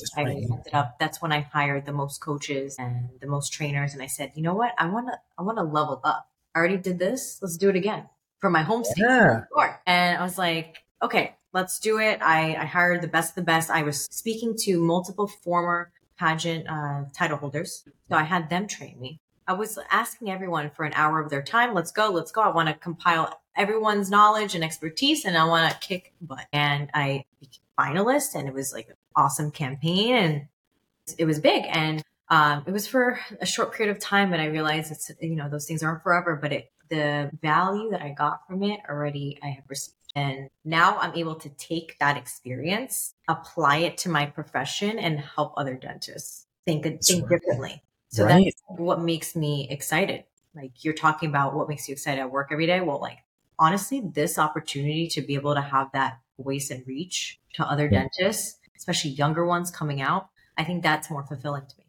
That's when I hired the most coaches and the most trainers. And I said, you know what? I want to level up. I already did this. Let's do it again for my home state. Yeah. And I was like, okay, let's do it. I hired the best of the best. I was speaking to multiple former pageant title holders. So I had them train me. I was asking everyone for an hour of their time. Let's go. I want to compile everyone's knowledge and expertise and I want to kick butt. And I became finalist and it was like an awesome campaign and it was big. And it was for a short period of time, but I realized it's, those things aren't forever, but the value that I got from it already I have received. And now I'm able to take that experience, apply it to my profession and help other dentists think differently. So that's what makes me excited. Like you're talking about what makes you excited at work every day. Well, like honestly, this opportunity to be able to have that voice and reach to other dentists, especially younger ones coming out, I think that's more fulfilling to me.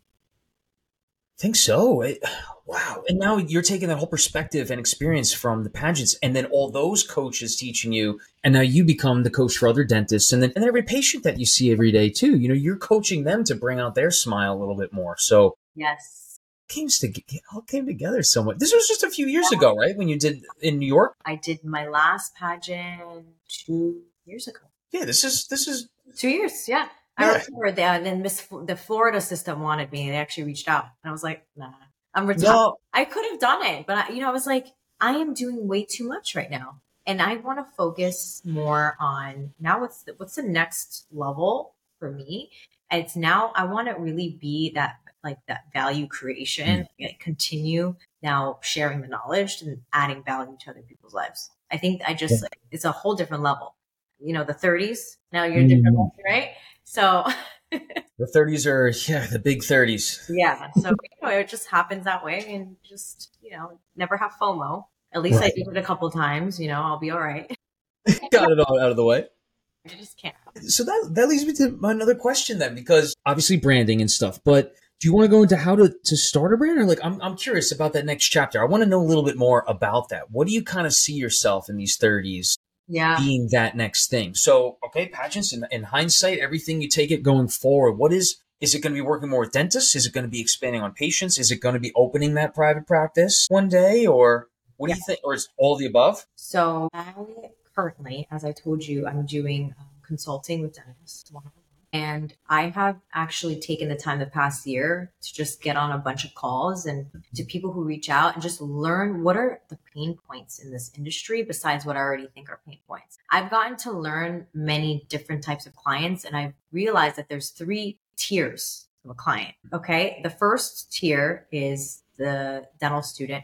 I think so. Wow. And now you're taking that whole perspective and experience from the pageants and then all those coaches teaching you. And now you become the coach for other dentists and every patient that you see every day too. You're coaching them to bring out their smile a little bit more. So yes, it all came together so much. This was just a few years ago, right? When you did in New York? I did my last pageant 2 years ago. Yeah, this is 2 years. Yeah. I remember that. Then the Florida system wanted me. They actually reached out, and I was like, "Nah, I'm retired." No. I could have done it, but I was like, "I am doing way too much right now. And I want to focus more on now what's the next level for me. And it's now I want to really be that like that value creation, like, continue now sharing the knowledge and adding value to other people's lives. I think I just like, it's a whole different level. You know, the 30s, now you're different, right? So The 30s are, yeah, the big 30s. yeah. So, it just happens that way, and just, never have FOMO. At least I did it a couple times, I'll be all right. Got it all out of the way. I just can't. So that leads me to another question then, because obviously branding and stuff, but do you want to go into how to start a brand? Or like, I'm curious about that next chapter. I want to know a little bit more about that. What do you kind of see yourself in these 30s being that next thing? So, okay, pageants, in hindsight, everything you take it going forward, is it going to be working more with dentists? Is it going to be expanding on patients? Is it going to be opening that private practice one day? Or what do you think? Or is all the above? So I currently, as I told you, I'm doing consulting with dentists. And I have actually taken the time the past year to just get on a bunch of calls and to people who reach out and just learn what are the pain points in this industry besides what I already think are pain points. I've gotten to learn many different types of clients, and I've realized that there's 3 tiers of a client. Okay. The first tier is the dental student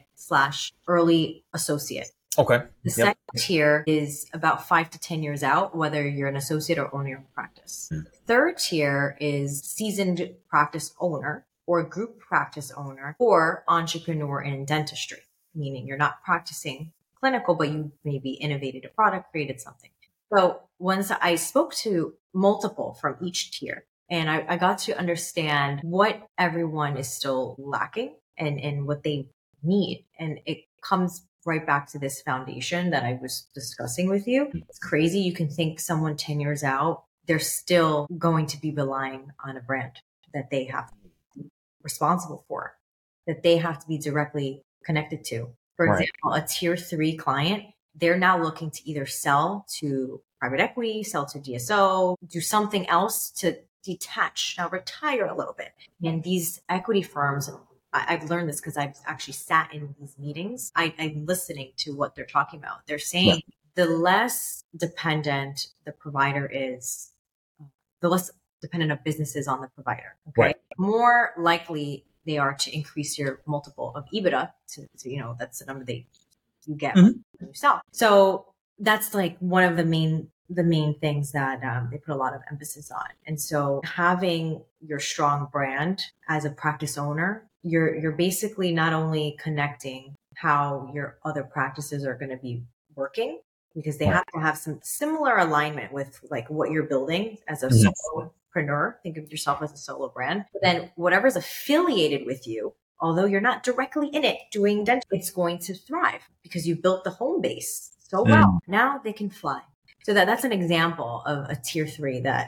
/ early associate. Okay. The second tier is about 5 to 10 years out, whether you're an associate or own your own practice. The third tier is seasoned practice owner or group practice owner or entrepreneur in dentistry, meaning you're not practicing clinical, but you maybe innovated a product, created something. So once I spoke to multiple from each tier, and I got to understand what everyone is still lacking and what they need. And it comes right back to this foundation that I was discussing with you. It's crazy. You can think someone 10 years out, they're still going to be relying on a brand that they have to be responsible for, that they have to be directly connected to. For example, a tier 3 client, they're now looking to either sell to private equity, sell to DSO, do something else to detach, now retire a little bit. And these equity firms, I've learned this because I've actually sat in these meetings. I'm listening to what they're talking about. They're saying the less dependent the provider is, the less dependent a business is on the provider. Okay. More likely they are to increase your multiple of EBITDA to that's the number you get when you sell. So that's like one of the main things that they put a lot of emphasis on. And so having your strong brand as a practice owner, you're basically not only connecting how your other practices are going to be working, because they have to have some similar alignment with like what you're building as a solopreneur. Think of yourself as a solo brand. But then whatever's affiliated with you, although you're not directly in it doing dental, it's going to thrive because you built the home base so well. Now they can fly. So that's an example of a tier 3 that,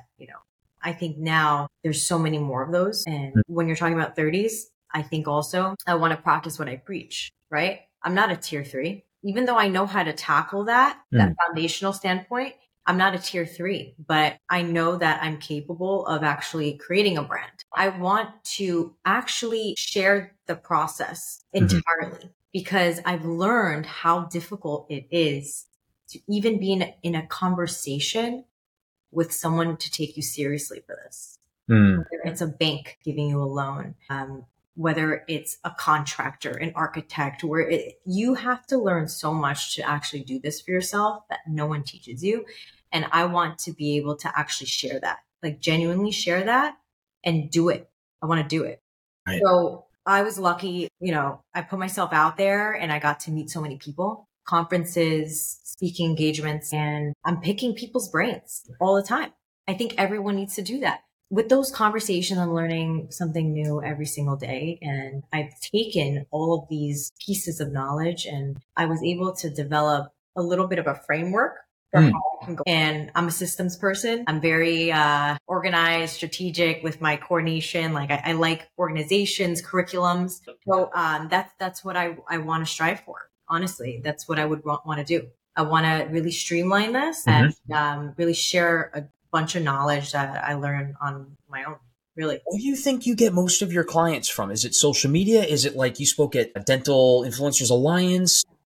I think now there's so many more of those. And when you're talking about 30s, I think also I want to practice what I preach, right? I'm not a tier 3, even though I know how to tackle that foundational standpoint. I'm not a tier 3, but I know that I'm capable of actually creating a brand. I want to actually share the process entirely because I've learned how difficult it is to even be in a conversation with someone to take you seriously for this. Whether it's a bank giving you a loan, whether it's a contractor, an architect, you have to learn so much to actually do this for yourself that no one teaches you. And I want to be able to actually share that, like genuinely share that and do it. I want to do it. Right. So I was lucky, I put myself out there and I got to meet so many people, conferences, speaking engagements, and I'm picking people's brains all the time. I think everyone needs to do that. With those conversations, I'm learning something new every single day. And I've taken all of these pieces of knowledge and I was able to develop a little bit of a framework for how I can go. And I'm a systems person. I'm very organized, strategic with my coordination. Like I like organizations, curriculums. So that's what I want to strive for. Honestly, that's what I would want to do. I want to really streamline this and really share a bunch of knowledge that I learned on my own. Really. Where do you think you get most of your clients from? Is it social media? Is it like you spoke at Dental Influencers Alliance?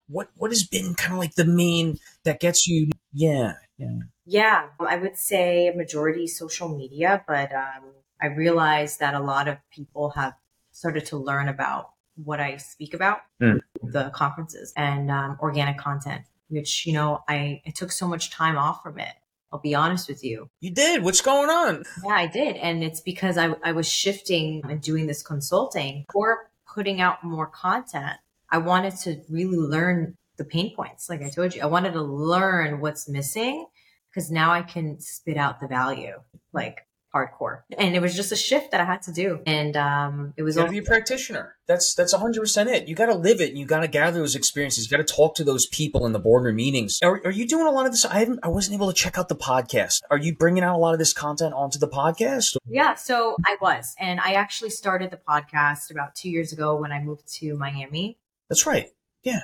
what has been kind of like the main that gets you? Yeah. Yeah. Yeah, I would say majority social media, but I realized that a lot of people have started to learn about what I speak about, Mm. the conferences and organic content, which, I took so much time off from it. I'll be honest with you. You did. What's going on? Yeah, I did. And it's because I was shifting and doing this consulting or putting out more content. I wanted to really learn the pain points. Like I told you, I wanted to learn what's missing because now I can spit out the value like hardcore. And it was just a shift that I had to do. And it was You got to also be a practitioner. That's 100% it. You got to live it. And you got to gather those experiences. You got to talk to those people in the boardroom meetings. Are you doing a lot of this? I wasn't able to check out the podcast. Are you bringing out a lot of this content onto the podcast? Yeah, so I was. And I actually started the podcast about 2 years ago when I moved to Miami. That's right. Yeah.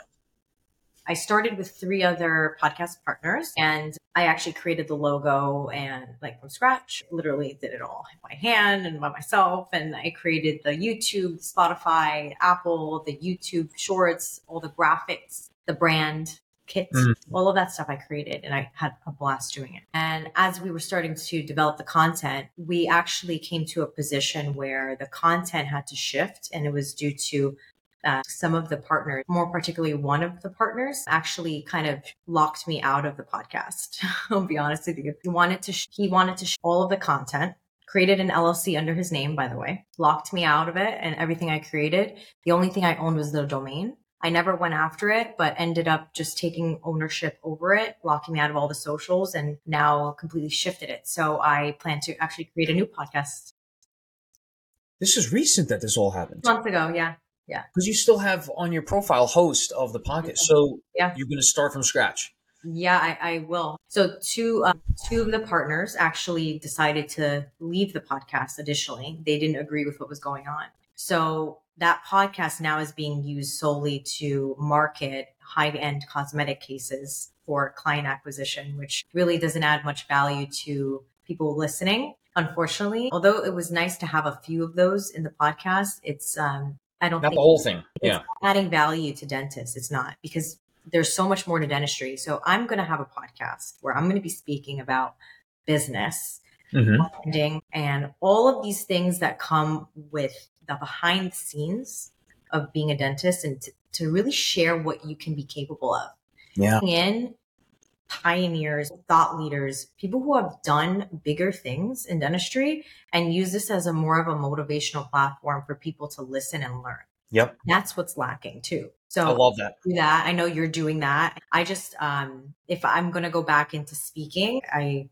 I started with 3 other podcast partners and I actually created the logo and like from scratch, literally did it all by hand and by myself. And I created the YouTube, Spotify, Apple, the YouTube shorts, all the graphics, the brand kit, all of that stuff I created and I had a blast doing it. And as we were starting to develop the content, we actually came to a position where the content had to shift and it was due to some of the partners, more particularly one of the partners, actually kind of locked me out of the podcast. I'll be honest with you. He wanted to all of the content, created an LLC under his name, by the way, locked me out of it and everything I created. The only thing I owned was the domain. I never went after it, but ended up just taking ownership over it, locking me out of all the socials and now completely shifted it. So I plan to actually create a new podcast. This is recent that this all happened. Months ago. Yeah. Yeah. Because you still have on your profile host of the podcast. So yeah, you're going to start from scratch. Yeah, I will. So two of the partners actually decided to leave the podcast. Additionally, they didn't agree with what was going on. So that podcast now is being used solely to market high-end cosmetic cases for client acquisition, which really doesn't add much value to people listening. Unfortunately, although it was nice to have a few of those in the podcast, it's I don't Not think the whole thing. it's Yeah. adding value to dentists. It's not because there's so much more to dentistry. So I'm going to have a podcast where I'm going to be speaking about business, marketing, and all of these things that come with the behind the scenes of being a dentist and to really share what you can be capable of. Yeah. In pioneers, thought leaders, people who have done bigger things in dentistry and use this as a more of a motivational platform for people to listen and learn. Yep. That's what's lacking too. So I love that. Do that. I know you're doing that. I just, if I'm going to go back into speaking, I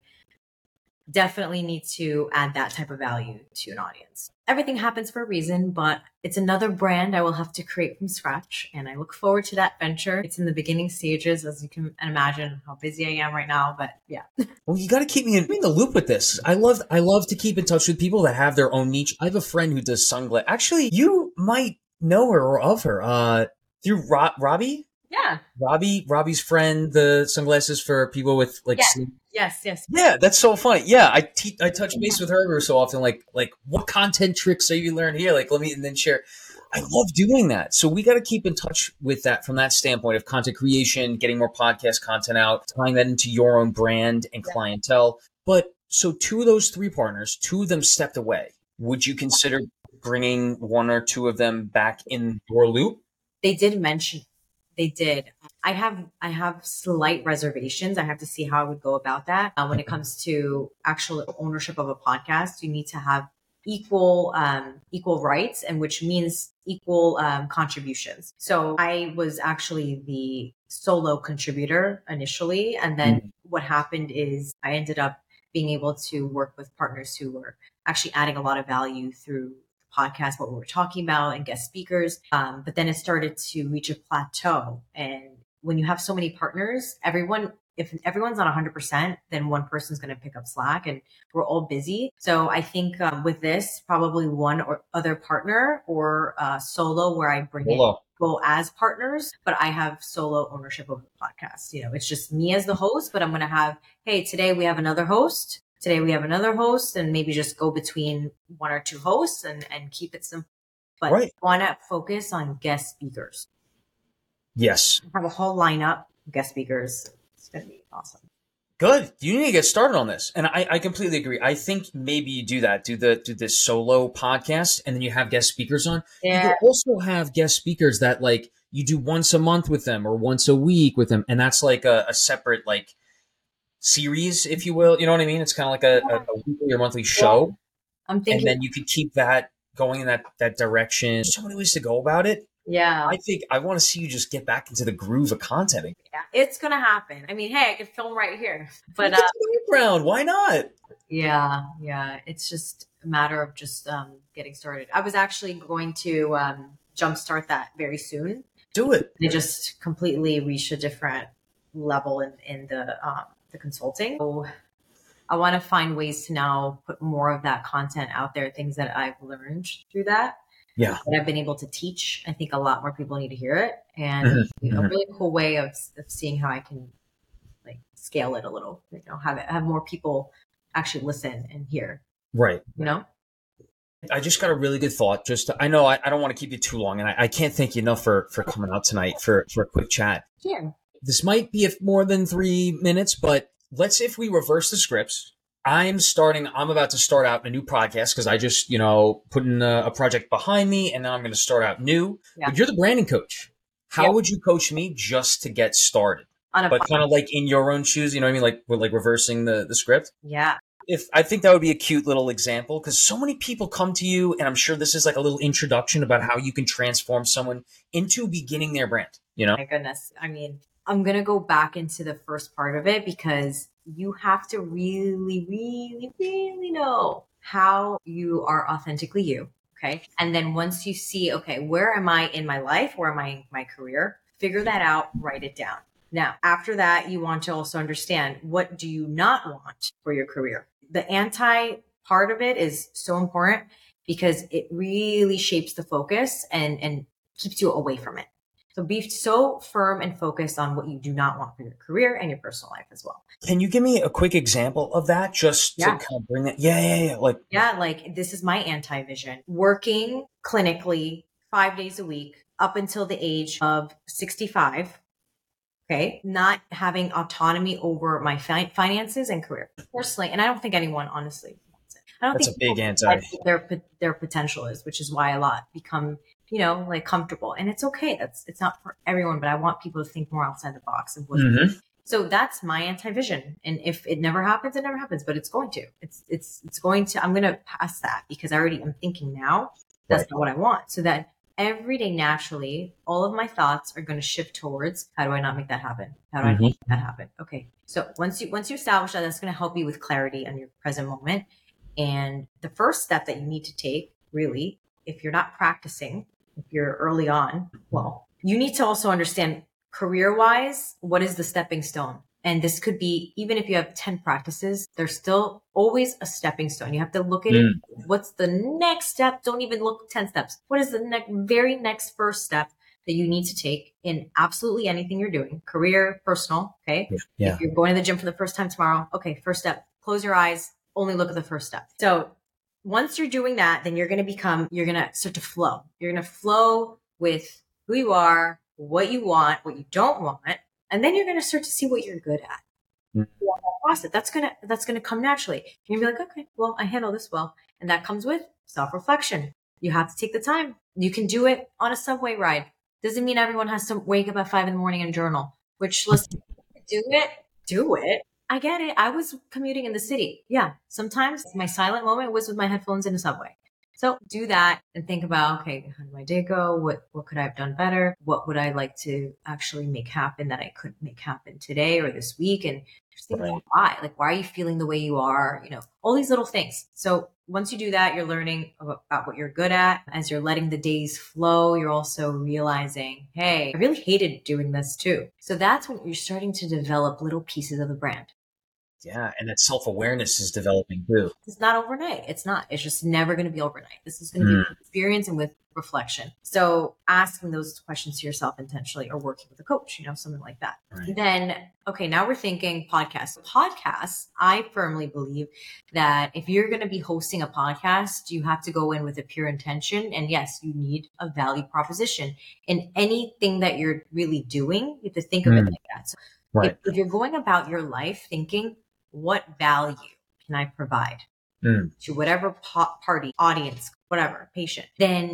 definitely need to add that type of value to an audience. Everything happens for a reason, but it's another brand I will have to create from scratch. And I look forward to that venture. It's in the beginning stages, as you can imagine how busy I am right now, but yeah. Well, you got to keep me in the loop with this. I love to keep in touch with people that have their own niche. I have a friend who does sunglasses. Actually, you might know her or of her, through Robbie. Yeah. Robbie's friend, the sunglasses for people with like sleep. Yes. Yeah, that's so funny. Yeah, I touch base with her so often. Like what content tricks are you learn here? Like let me and then share. I love doing that. So we got to keep in touch with that from that standpoint of content creation, getting more podcast content out, tying that into your own brand and clientele. But so 2 of those 3 partners, 2 of them stepped away. Would you consider bringing 1 or 2 of them back in your loop? They did mention. They did. I have slight reservations. I have to see how I would go about that. When it comes to actual ownership of a podcast, you need to have equal rights, and which means equal contributions. So I was actually the solo contributor initially, and then what happened is I ended up being able to work with partners who were actually adding a lot of value through podcast, what we were talking about and guest speakers. But then it started to reach a plateau. And when you have so many partners, if everyone's on 100%, then one person's going to pick up slack and we're all busy. So I think with this, probably one or other partner or solo where I bring in go as partners, but I have solo ownership of the podcast. It's just me as the host, but I'm going to have, hey, today we have another host. Today we have another host, and maybe just go between 1 or 2 hosts and keep it simple. But I want to focus on guest speakers. Yes. I have a whole lineup of guest speakers. It's going to be awesome. Good. You need to get started on this. And I completely agree. I think maybe you do that. Do this solo podcast and then you have guest speakers on. Yeah. You could also have guest speakers that like you do once a month with them or once a week with them. And that's like a separate like series, if you will. You know what I mean? It's kind of like a weekly or monthly show. I'm thinking. And then you could keep that going in that direction. There's so many ways to go about it. Yeah. I think I want to see you just get back into the groove of content again. Yeah, it's going to happen. I mean, hey, I could film right here. But background, why not? Yeah. It's just a matter of just getting started. I was actually going to jumpstart that very soon. Do it. They just completely reached a different level in the consulting. So I want to find ways to now put more of that content out there, things that I've learned through that. Yeah. That I've been able to teach. I think a lot more people need to hear it. And a really cool way of seeing how I can like scale it a little, have more people actually listen and hear. Right. I just got a really good thought. I know I don't want to keep you too long, and I can't thank you enough for coming out tonight for a quick chat. Yeah. This might be more than 3 minutes, but let's say if we reverse the scripts. I'm about to start out a new podcast because I just, put in a project behind me and now I'm going to start out new. Yeah. But you're the branding coach. How would you coach me just to get started? But kind of like in your own shoes, you know what I mean? Like, like reversing the script. Yeah. I think that would be a cute little example because so many people come to you and I'm sure this is like a little introduction about how you can transform someone into beginning their brand, My goodness. I mean, I'm going to go back into the first part of it because you have to really, really, really know how you are authentically you. Okay. And then once you see, okay, where am I in my life? Where am I in my career? Figure that out, write it down. Now, after that, you want to also understand what do you not want for your career? The anti part of it is so important because it really shapes the focus and keeps you away from it. So be so firm and focused on what you do not want for your career and your personal life as well. Can you give me a quick example of that just to kind of bring that? Yeah. Like this is my anti-vision. Working clinically 5 days a week up until the age of 65. Okay. Not having autonomy over my finances and career personally. And I don't think anyone honestly wants it. I don't That's think a big anti. Their potential is, which is why a lot become like comfortable, and it's okay. It's not for everyone, but I want people to think more outside the box of what. So that's my anti-vision. And if it never happens, it never happens, but it's going to, it's going to, I'm going to pass that because I already am thinking now that's not what I want. So that every day, naturally, all of my thoughts are going to shift towards how do I not make that happen? How do I make that happen? Okay. So once you establish that, that's going to help you with clarity on your present moment. And the first step that you need to take really, if you're not practicing, if you're early on, well, you need to also understand career-wise, what is the stepping stone? And this could be, even if you have 10 practices, there's still always a stepping stone. You have to look at it. What's the next step? Don't even look 10 steps. What is the very next first step that you need to take in absolutely anything you're doing? Career, personal, okay? Yeah. If you're going to the gym for the first time tomorrow, okay, first step, close your eyes, only look at the first step. So once you're doing that, then you're going to start to flow. You're going to flow with who you are, what you want, what you don't want. And then you're going to start to see what you're good at. That's going to come naturally. You're going to be like, okay, well, I handle this well. And that comes with self-reflection. You have to take the time. You can do it on a subway ride. Doesn't mean everyone has to wake up at 5 a.m. and journal, which listen, do it. I get it. I was commuting in the city. Yeah. Sometimes my silent moment was with my headphones in the subway. So do that and think about, okay, how did my day go? What could I have done better? What would I like to actually make happen that I couldn't make happen today or this week? And just think about why. Like, why are you feeling the way you are? All these little things. So once you do that, you're learning about what you're good at. As you're letting the days flow, you're also realizing, hey, I really hated doing this too. So that's when you're starting to develop little pieces of the brand. Yeah. And that self-awareness is developing too. It's not overnight. It's not. It's just never going to be overnight. This is going to be an experience and with reflection. So asking those questions to yourself intentionally, or working with a coach, something like that. Right. Then, okay, now we're thinking podcasts. Podcasts, I firmly believe that if you're going to be hosting a podcast, you have to go in with a pure intention. And yes, you need a value proposition in anything that you're really doing. You have to think of it like that. So Right. if you're going about your life thinking, what value can I provide to whatever party, audience, whatever, patient, then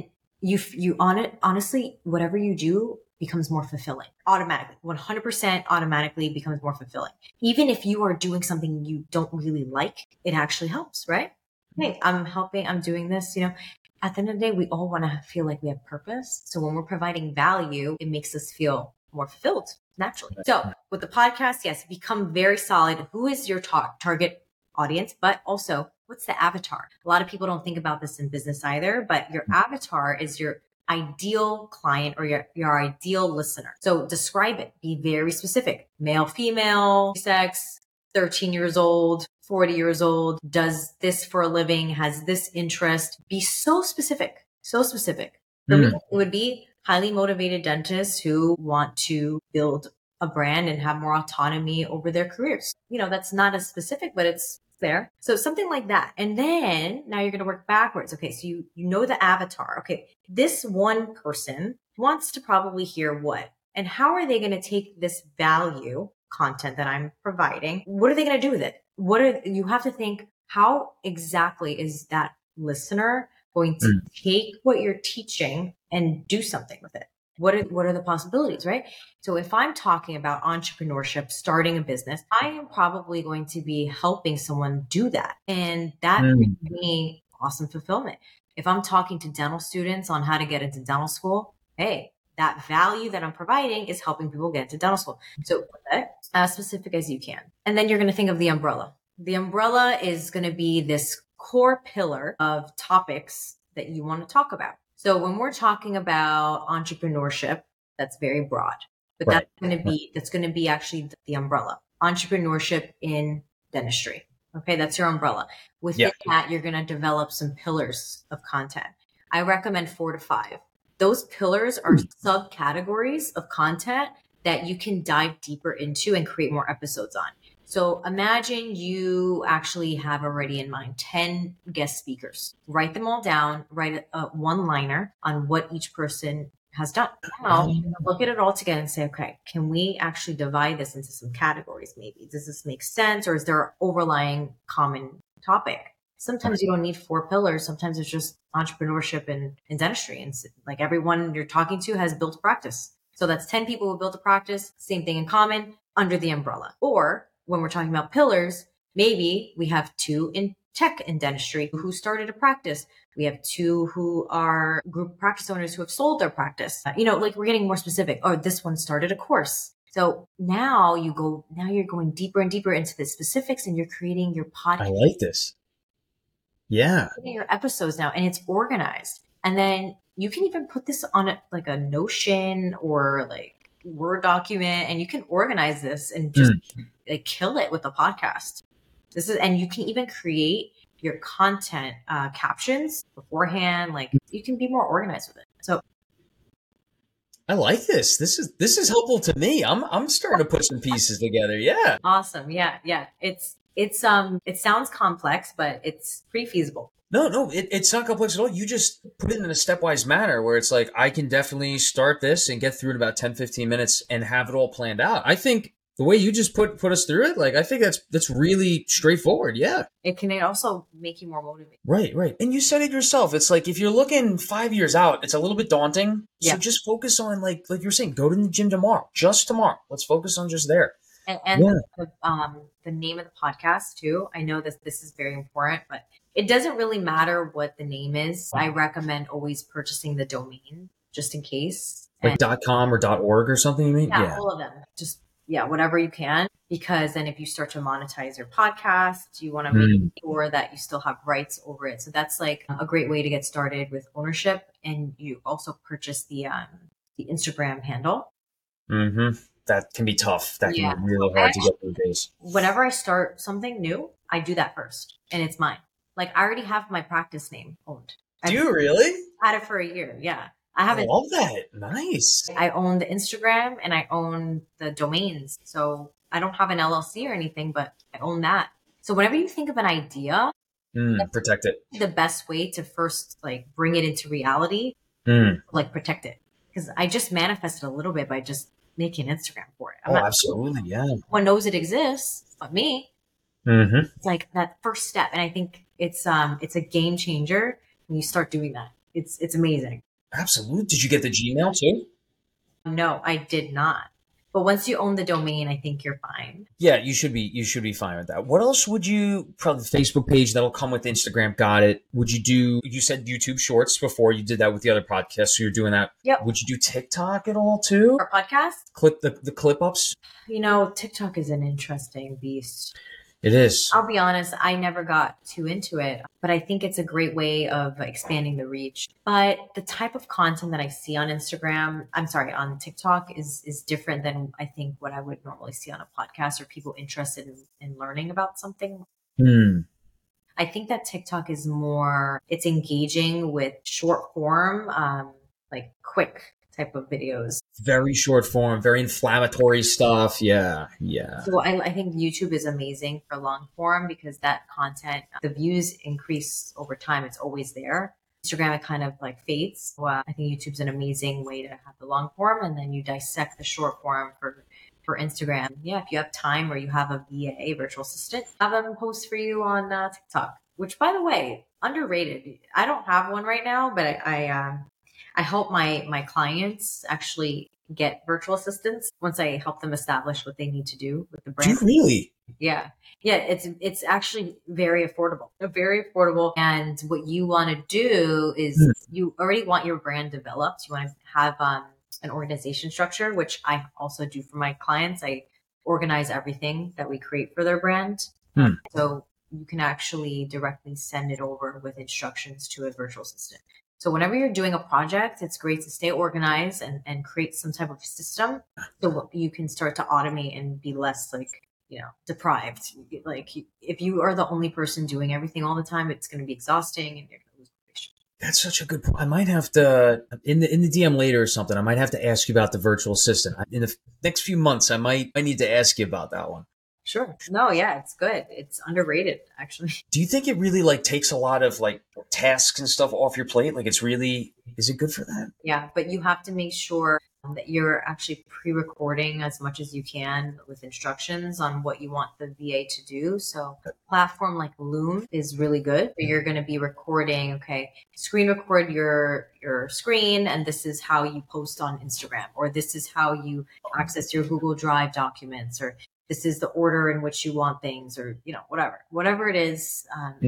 honestly, whatever you do becomes more fulfilling automatically. 100% automatically becomes more fulfilling. Even if you are doing something you don't really like, it actually helps, right? Hey, I'm helping, I'm doing this, at the end of the day, we all want to feel like we have purpose. So when we're providing value, it makes us feel more fulfilled naturally. So with the podcast, yes, become very solid. Who is your target audience, but also what's the avatar? A lot of people don't think about this in business either, but your avatar is your ideal client or your ideal listener. So describe it, be very specific, male, female, sex, 13 years old, 40 years old, does this for a living, has this interest. Be so specific, so specific. For me, it would be highly motivated dentists who want to build a brand and have more autonomy over their careers. That's not as specific, but it's there. So something like that. And then now you're going to work backwards. Okay. So you know the avatar. Okay. This one person wants to probably hear what, and how are they going to take this value content that I'm providing? What are they going to do with it? You have to think, how exactly is that listener going to take what you're teaching and do something with it? What are the possibilities, right? So if I'm talking about entrepreneurship, starting a business, I am probably going to be helping someone do that. And that brings me awesome fulfillment. If I'm talking to dental students on how to get into dental school, hey, that value that I'm providing is helping people get into dental school. So as specific as you can. And then you're going to think of the umbrella. The umbrella is going to be this core pillar of topics that you want to talk about. So when we're talking about entrepreneurship, that's very broad, but that's going to be actually the umbrella. Entrepreneurship in dentistry. Okay. That's your umbrella. Within that, you're going to develop some pillars of content. I recommend 4 to 5. Those pillars are subcategories of content that you can dive deeper into and create more episodes on. So imagine you actually have already in mind 10 guest speakers. Write them all down, write a one-liner on what each person has done. Now, look at it all together and say, okay, can we actually divide this into some categories maybe? Does this make sense, or is there an overlying common topic? Sometimes you don't need 4 pillars. Sometimes it's just entrepreneurship and dentistry. And like everyone you're talking to has built a practice. So that's 10 people who built a practice, same thing in common under the umbrella. Or when we're talking about pillars, maybe we have 2 in tech and dentistry who started a practice. We have 2 who are group practice owners who have sold their practice. Like we're getting more specific. Or this one started a course. So now you're going deeper and deeper into the specifics, and you're creating your podcast. I like this. Yeah. Your episodes now, and it's organized. And then you can even put this on a Notion or like Word document, and you can organize this and just kill it with a podcast. And you can even create your content captions beforehand. Like you can be more organized with it. So I like this. This is helpful to me. I'm starting to put some pieces together. Yeah. Awesome. Yeah. It sounds complex, but it's pretty feasible. No, it's not complex at all. You just put it in a stepwise manner where it's like, I can definitely start this and get through in about 10, 15 minutes and have it all planned out. I think the way you just put us through it, like, I think that's really straightforward. Yeah. It can also make you more motivated. Right. And you said it yourself. It's like, if you're looking 5 years out, it's a little bit daunting. Yeah. So just focus on like you were saying, go to the gym tomorrow, just tomorrow. Let's focus on just there. And the name of the podcast too. I know that this is very important, but it doesn't really matter what the name is. I recommend always purchasing the domain just in case. Like .com or .org or something, you mean? Yeah, all of them. Just, whatever you can. Because then if you start to monetize your podcast, you want to make sure that you still have rights over it. So that's like a great way to get started with ownership. And you also purchase the Instagram handle. Mm-hmm. That can be tough. That can be really hard to get through days. Whenever I start something new, I do that first, and it's mine. Like I already have my practice name owned. Do you really? I had it for a year. Yeah. I I haven't. love that. Nice. I own the Instagram and I own the domains. So I don't have an LLC or anything, but I own that. So whenever you think of an idea, Protect it. the best way to first like bring it into reality, like protect it. Because I just manifested a little bit by just making an Instagram for it. Absolutely. Yeah. No one knows it exists but me. It's like that first step. And I think it's a game changer when you start doing that. It's amazing. Absolutely. Did you get the Gmail too? No, I did not. But once you own the domain, I think you're fine. Yeah, you should be fine with that. What else would you, probably the Facebook page that'll come with Instagram, got it. Would you do, you said YouTube Shorts before, you did that with the other podcast, so you're doing that. Yep. Would you do TikTok at all too? Our podcast? Clip the clip ups? You know, TikTok is an interesting beast. It is. I'll be honest, I never got too into it, but I think it's a great way of expanding the reach. But the type of content that I see on on TikTok is different than I think what I would normally see on a podcast or people interested in learning about something. I think that TikTok is more, it's engaging with short form, like quick type of videos. Very short form, very inflammatory stuff. Yeah. So I think YouTube is amazing for long form because that content, the views increase over time. It's always there. Instagram, it kind of like fades. Well, I think YouTube's an amazing way to have the long form, and then you dissect the short form for Instagram. Yeah, if you have time or you have a VA, virtual assistant, have them post for you on TikTok, which by the way, underrated. I don't have one right now, but I help my clients actually get virtual assistants once I help them establish what they need to do with the brand. Do you really? Yeah. It's actually very affordable, And what you want to do is you already want your brand developed. You want to have an organization structure, which I also do for my clients. I organize everything that we create for their brand. So you can actually directly send it over with instructions to a virtual assistant. So whenever you're doing a project, it's great to stay organized and create some type of system so you can start to automate and be less deprived. Like if you are the only person doing everything all the time, it's going to be exhausting and you're going to lose motivation. That's such a good point. I might have to, in the DM later or something, I might have to ask you about the virtual assistant. In the next few months, I need to ask you about that one. Sure. No, yeah, it's good. It's underrated, actually. Do you think it really takes a lot of tasks and stuff off your plate? Is it good for that? Yeah, but you have to make sure that you're actually pre-recording as much as you can with instructions on what you want the VA to do. So a platform like Loom is really good. You're going to be recording, screen record your screen, and this is how you post on Instagram, or this is how you access your Google Drive documents, or this is the order in which you want things, or, whatever it is,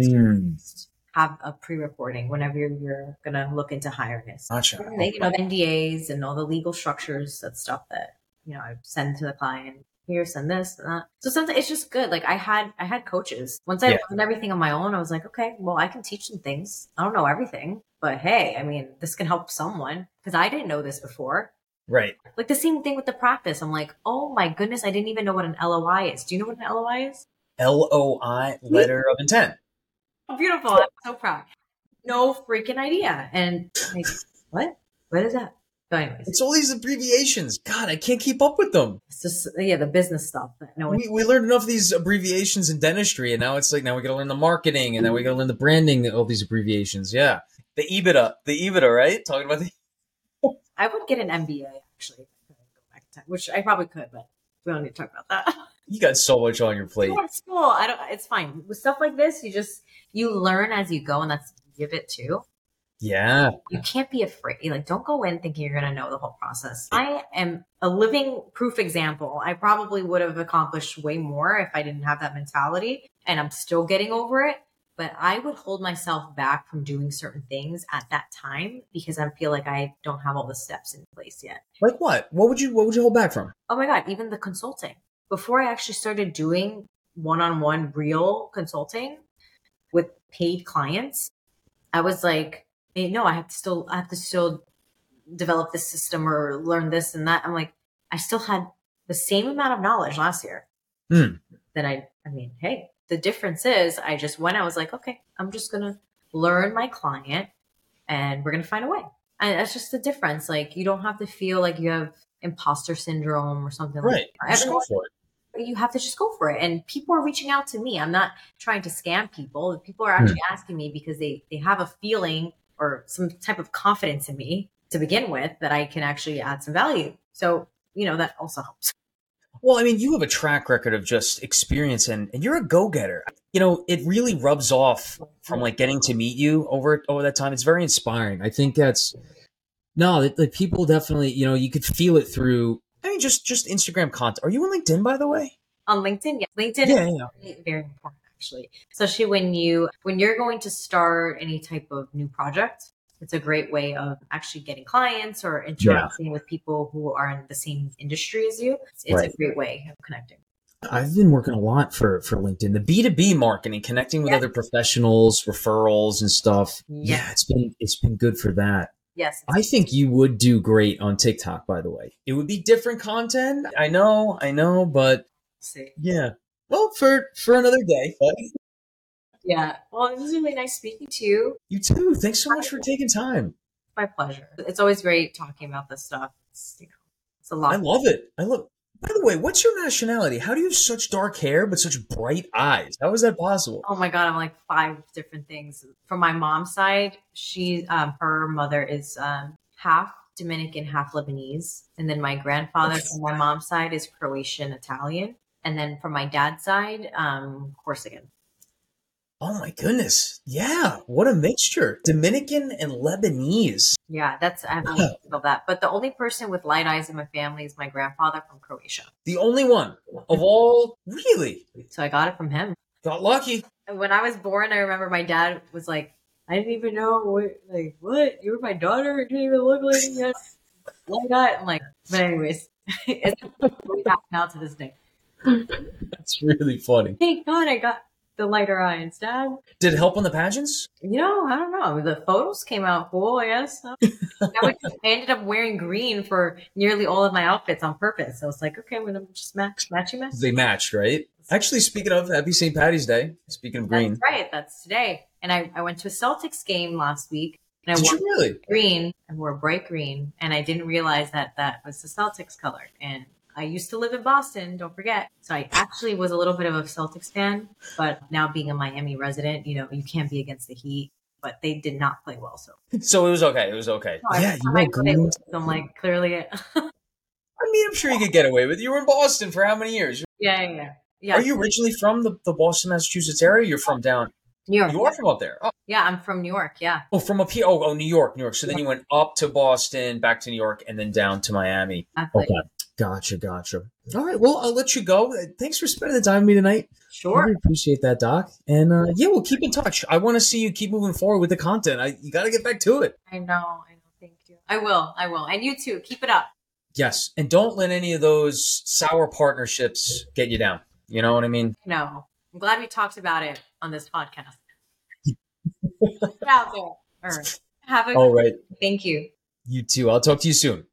have a pre-recording whenever you're going to look into hiring this. Gotcha. NDAs and all the legal structures, that stuff that, I send to the client. Here, send this and that. So sometimes it's just good. I had coaches. Once I learned everything on my own, I was like, okay, well, I can teach them things. I don't know everything, but hey, this can help someone because I didn't know this before. Right. The same thing with the practice. I'm like, oh my goodness, I didn't even know what an LOI is. Do you know what an LOI is? LOI, letter of intent. Oh, beautiful. I'm so proud. No freaking idea. And what? What is that? So anyways. It's all these abbreviations. God, I can't keep up with them. It's just, the business stuff. We learned enough of these abbreviations in dentistry, and now it's now we got to learn the marketing, and then we got to learn the branding, all these abbreviations. Yeah. The EBITDA, right? Talking about the... I would get an MBA, actually, go back in time, which I probably could, but we don't need to talk about that. You got so much on your plate. It's cool. It's fine. With stuff like this, you learn as you go, and that's give it too. Yeah. You can't be afraid. Don't go in thinking you're going to know the whole process. I am a living proof example. I probably would have accomplished way more if I didn't have that mentality, and I'm still getting over it. But I would hold myself back from doing certain things at that time because I feel like I don't have all the steps in place yet. Like what? What would you hold back from? Oh my God, even the consulting. Before I actually started doing one-on-one real consulting with paid clients, I was like, hey, no, I have to still develop this system or learn this and that. I'm like, I still had the same amount of knowledge last year. That hey, the difference is I was like, okay, I'm just going to learn my client, and we're going to find a way. And that's just the difference. Like, you don't have to feel like you have imposter syndrome or something like Right. that. Just go for it. You have to just go for it. And people are reaching out to me. I'm not trying to scam people. People are actually asking me because they have a feeling or some type of confidence in me to begin with that I can actually add some value. So, that also helps. Well, I mean, you have a track record of just experience and you're a go-getter. It really rubs off from like getting to meet you over that time. It's very inspiring. I think like people definitely, you could feel it through, I mean, just Instagram content. Are you on LinkedIn, by the way? On LinkedIn? Yeah. LinkedIn is very important, actually. Especially when you're going to start any type of new project. It's a great way of actually getting clients or interacting with people who are in the same industry as you. It's a great way of connecting. I've been working a lot for LinkedIn, the B2B marketing, connecting with other professionals, referrals and stuff. Yeah, it's been good for that. Yes. I think you would do great on TikTok, by the way. It would be different content. I know, but see. Yeah. Well, for another day. Yeah. Well, it was really nice speaking to you. You too. Thanks so much for taking time. My pleasure. It's always great talking about this stuff. It's a lot. I love it. By the way, what's your nationality? How do you have such dark hair but such bright eyes? How is that possible? Oh my God, I'm like 5 different things. From my mom's side, her mother is half Dominican, half Lebanese. And then my grandfather from my mom's side is Croatian, Italian. And then from my dad's side, Corsican. Oh my goodness. Yeah. What a mixture. Dominican and Lebanese. Yeah, I have to feel that. But the only person with light eyes in my family is my grandfather from Croatia. The only one of all? Really? So I got it from him. Got lucky. When I was born, I remember my dad was like, I didn't even know what? You were my daughter? It didn't even look like you had light eye. I'm like, but anyways, it's now to this day. That's really funny. Thank God I got the lighter eyes, Dad. Did it help on the pageants? I don't know. The photos came out cool, I guess. I ended up wearing green for nearly all of my outfits on purpose. I was like, okay, I'm going to just matching. They matched, right? Actually, speaking of, happy St. Patty's Day. Speaking of green. That's right. That's today. And I went to a Celtics game last week. And Did you really? Green. I wore bright green. And I didn't realize that was the Celtics color. And I used to live in Boston, don't forget. So I actually was a little bit of a Celtics fan, but now being a Miami resident, you can't be against the Heat, but they did not play well. So it was okay. It was okay. No, yeah, you were green. So I'm like, clearly. I mean, I'm sure you could get away with it. You were in Boston for how many years? Yeah. Are you originally from the Boston, Massachusetts area? You're from down New York. You are from up there. Oh. Yeah, I'm from New York. Yeah. Oh, from up here. Oh, New York. So then you went up to Boston, back to New York, and then down to Miami. Exactly. Okay. Gotcha. All right. Well, I'll let you go. Thanks for spending the time with me tonight. Sure. I really appreciate that, Doc. And we'll keep in touch. I want to see you keep moving forward with the content. You got to get back to it. I know. Thank you. I will. And you too. Keep it up. Yes. And don't let any of those sour partnerships get you down. You know what I mean? No. I'm glad we talked about it on this podcast. Get out there. All right. Have a All right. Thank you. You too. I'll talk to you soon.